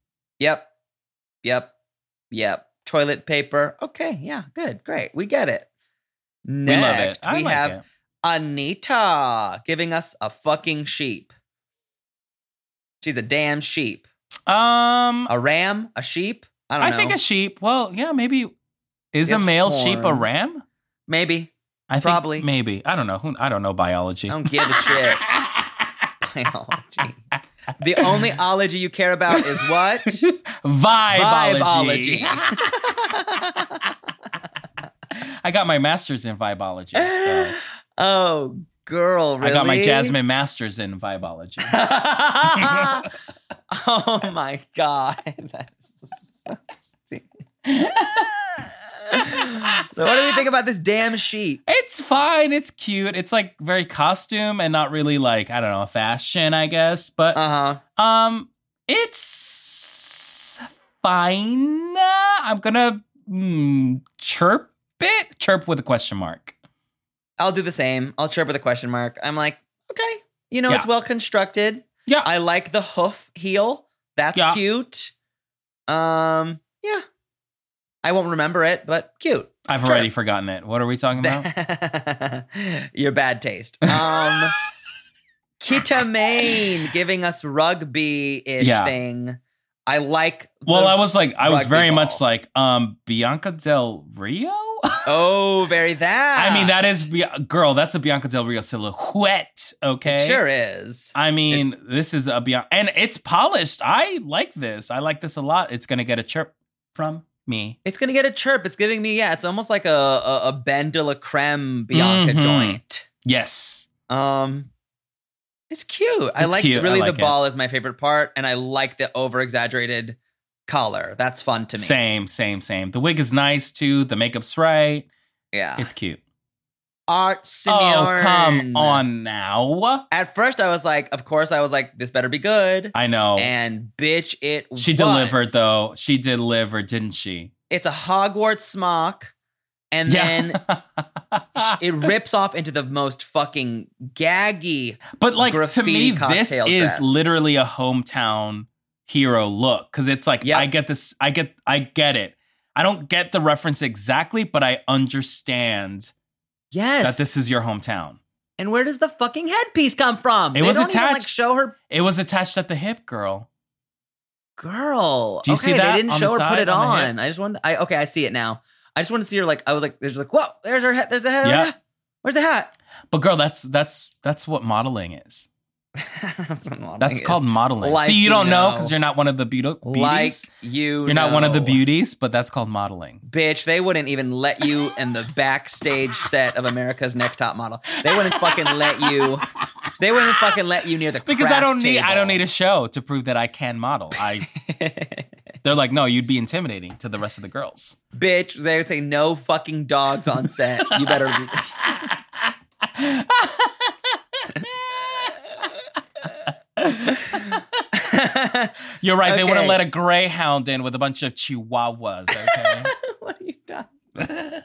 Yep. Toilet paper. Okay, yeah, good, great. We get it. We Next, love it. I we like have it. Anita giving us a fucking sheep. She's a damn sheep. A ram? A sheep? I don't know. I think a sheep. Well, yeah, maybe. Is He a has male sheep a horns. ram? Maybe. I think Probably. maybe. I don't know. I don't know biology. I don't give a shit. Biology. The only ology you care about is what? Vibology. Vibology. I got my master's in vibology. So Oh, girl, really? I got my Jasmine master's in vibology. Oh my God. That's so stupid. So what do we think about this damn sheep? It's fine. It's cute. It's like very costume and not really like, I don't know, fashion, I guess. But it's fine. I'm gonna chirp it. Chirp with a question mark. I'll do the same. I'll chirp with a question mark. I'm like, okay, it's Yeah. well constructed. Yeah. I like the hoof heel. That's Yeah. cute. Yeah. I won't remember it, but cute. I've Sure. already forgotten it. What are we talking about? Your bad taste. Kita Main giving us rugby-ish Yeah. thing. I like. Well, I was very ball. much like, Bianca Del Rio. Oh, very that. I mean, that is, girl, that's a Bianca Del Rio silhouette. Okay, It sure is. I mean, this is a Bianca, and it's polished. I like this. I like this a lot. It's gonna get a chirp from me. It's gonna get a chirp. It's giving me, it's almost like a Ben de la Creme Bianca joint. Yes. It's cute. I like cute. really I like the ball is my favorite part, and I like the over exaggerated collar. That's fun to me. Same. The wig is nice too. The makeup's right. Yeah. It's cute. Art Simeon. Oh, come on now. At first, I was like, this better be good. I know. And bitch, She delivered though. She delivered, didn't she? It's a Hogwarts smock. And then it rips off into the most fucking gaggy. But like, to me, this cocktail is dress. literally a hometown hero look. Cause it's like, Yep. I get this. I get it. I don't get the reference exactly, but I understand Yes. that this is your hometown. And where does the fucking headpiece come from? It was don't even, attached. show her. It was attached at the hip, girl. Girl. Do you see that They didn't on show the her put side, it on the on. hip? I just wanted. I see it now. I just want to see her I was like, there's whoa, there's her head. There's the head. Yeah. Where's the hat? But girl, that's what modeling is. That's what modeling That's is. called modeling. Like See, you you don't know know. because you're not one of the beauties. Like You're not one of the know. beauties, but that's called modeling. Bitch, they wouldn't even let you in the backstage set of America's Next Top Model. They wouldn't fucking let you. They wouldn't fucking let you near the Because craft I don't table. need a show to prove that I can model. They're like, no, you'd be intimidating to the rest of the girls. Bitch, they would say no fucking dogs on set. You better. You're right. They wouldn't Okay. let a greyhound in with a bunch of chihuahuas. Okay. What are you done?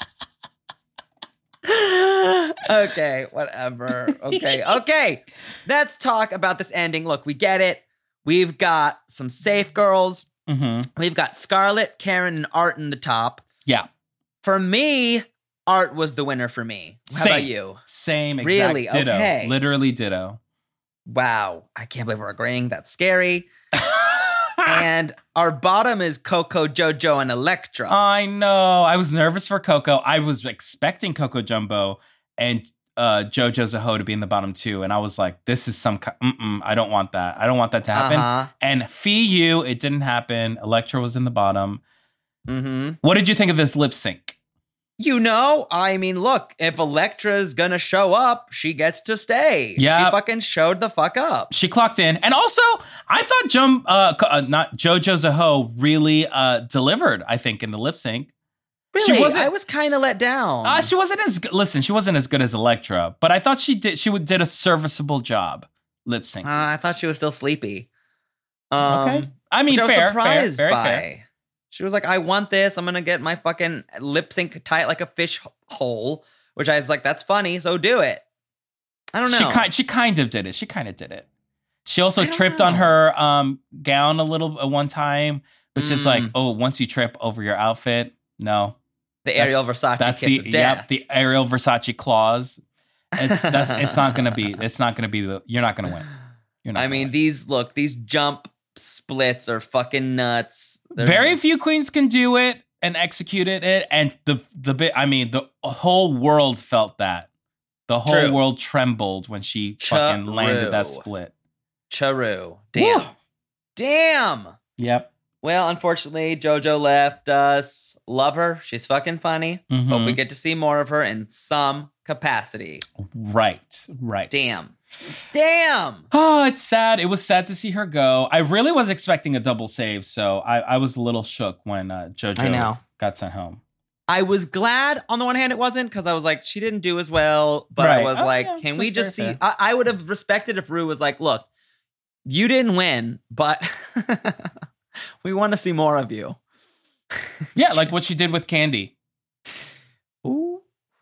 Okay, whatever. Okay. Let's talk about this ending. Look, we get it. We've got some safe girls. Mm-hmm. We've got Scarlett, Karen, and Art in the top. Yeah. For me, Art was the winner for me. How about you? Same. Exact Really? ditto. Okay. Literally ditto. Wow, I can't believe we're agreeing. That's scary. And our bottom is Coco, JoJo, and Electra. I know. I was nervous for Coco. I was expecting Coco Jumbo and JoJo Zaho to be in the bottom two. And I was like, this is some I don't want that. I don't want that to happen. Uh-huh. And Fee You, it didn't happen. Electra was in the bottom. Mm-hmm. What did you think of this lip sync? You know, I mean, look, if Electra's gonna show up, she gets to stay. Yeah. She fucking showed the fuck up. She clocked in. And also, I thought not JoJo Zaho really delivered, I think, in the lip sync. Really? She wasn't- I was kind of let down. She wasn't as good. Listen, she wasn't as good as Electra, but I thought she did a serviceable job lip sync. I thought she was still sleepy. Okay. I mean, which I was fair, surprised very by. fair. She was like, I want this. I'm going to get my fucking lip sync tight like a fish hole, which I was like, that's funny. So do it. I don't know. She kind of did it. She also I don't tripped know. on her gown a little one time, which is like, Mm. oh, once you trip over your outfit, no. The Ariel Versace That's kiss the of death. the Ariel Versace clause. It's not gonna be you're not gonna win. You're not I gonna mean, win. these jump splits are fucking nuts. They're- Very few queens can do it and executed it, and the bit. I mean, the whole world felt that. The whole True. world trembled when she fucking landed that True. split. Charu. Damn. Woo. Damn. Yep. Well, unfortunately, JoJo left us. Love her. She's fucking funny. But Mhm. we get to see more of her in some capacity. Right. Damn. Oh, it's sad. It was sad to see her go. I really was expecting a double save, so I was a little shook when I know. JoJo got sent home. I was glad on the one hand it wasn't because I was like, she didn't do as well. But I Right. was Oh, like, yeah, can we that's just very see? fair. I would have respected if Rue was like, look, you didn't win, but we want to see more of you. Yeah, like what she did with Candy. Ooh.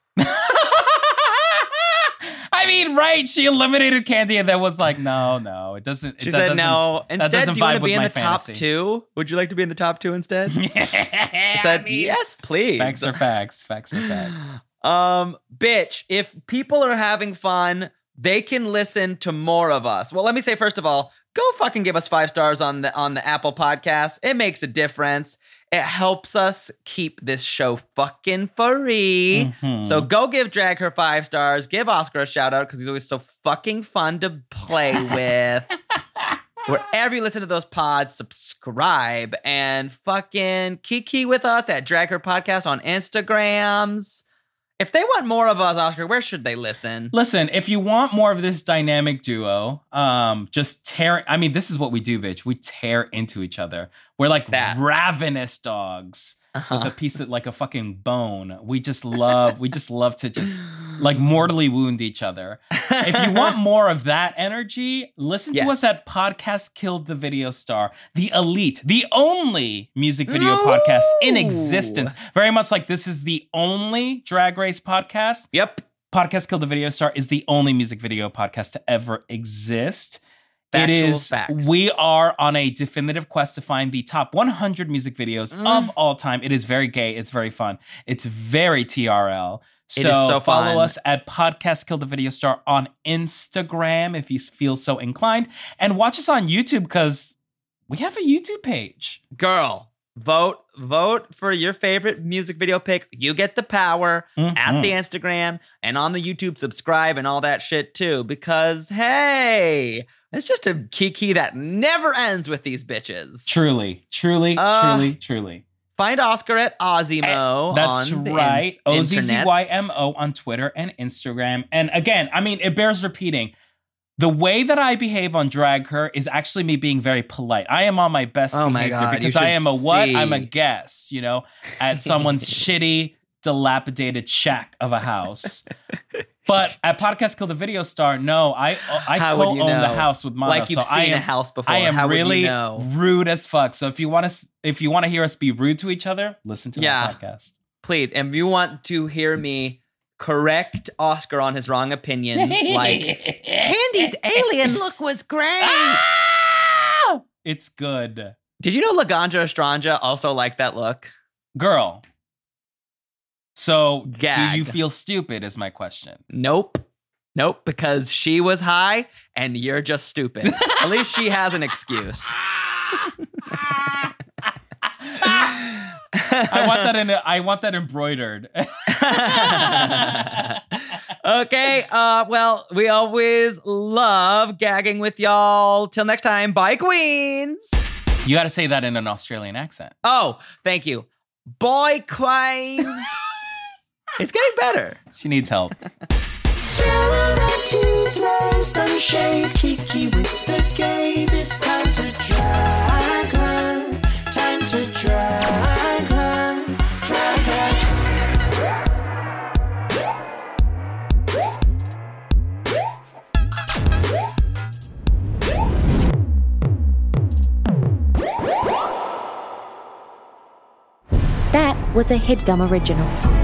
I mean, right? She eliminated Candy and then was like, no, it doesn't. She said no. Instead, doesn't do you want vibe to with be in my the top fantasy. 2? Would you like to be in the top 2 instead? She She said, yes, please. Facts are facts. Facts are facts. Bitch, if people are having fun, they can listen to more of us. Well, let me say, first of all, go fucking give us 5 stars on the Apple Podcast. It makes a difference. It helps us keep this show fucking free. Mhm. So go give Drag Her 5 stars. Give Oscar a shout out because he's always so fucking fun to play with. Wherever you listen to those pods, subscribe and fucking kiki with us at Drag Her Podcast on Instagrams. If they want more of us, Oscar, where should they listen? Listen, if you want more of this dynamic duo, just tear. I mean, this is what we do, bitch. We tear into each other. We're like ravenous dogs with a piece of like a fucking bone. We just love to just like mortally wound each other. If you want more of that energy, listen to us at Podcast Killed the Video Star, the elite, the only music video podcast in existence. Very much like this is the only Drag Race podcast. Yep. Podcast Killed the Video Star is the only music video podcast to ever exist. Facts. We are on a definitive quest to find the top 100 music videos of all time. It is very gay. It's very fun. It's very TRL. It is so follow fun. us at Podcast Kill the Video Star on Instagram if you feel so inclined. And watch us on YouTube because we have a YouTube page. Girl, vote for your favorite music video pick. You get the power at the Instagram and on the YouTube. Subscribe and all that shit too. Because, hey, it's just a kiki that never ends with these bitches. Truly. Find Oscar at Ozzymo. That's on the right. internets. OZZYMO on Twitter and Instagram. And again, I mean, it bears repeating. The way that I behave on Drag Her is actually me being very polite. I am on my best behavior God, because I am I'm a guest, at someone's shitty, dilapidated shack of a house. But at Podcast Kill the Video Star, no, I co-own the house with Mono. Like you've seen a house before. I am How really would you know? rude as fuck. So if you want to hear us be rude to each other, listen to the podcast. Please, and if you want to hear me correct Oscar on his wrong opinions, like Candy's alien look was great. It's good. Did you know Laganja Estranja also liked that look? Girl. So, Gag. do you feel stupid is my question. Nope, because she was high and you're just stupid. At least she has an excuse. I want that embroidered. Okay, well, we always love gagging with y'all. Till next time, bye, queens. You got to say that in an Australian accent. Oh, thank you. Boy, queens. It's getting better. She needs help. Still like to throw some shade, kiki with the gays. It's time to drag her. Time to drag her. Drag her. That was a HeadGum original.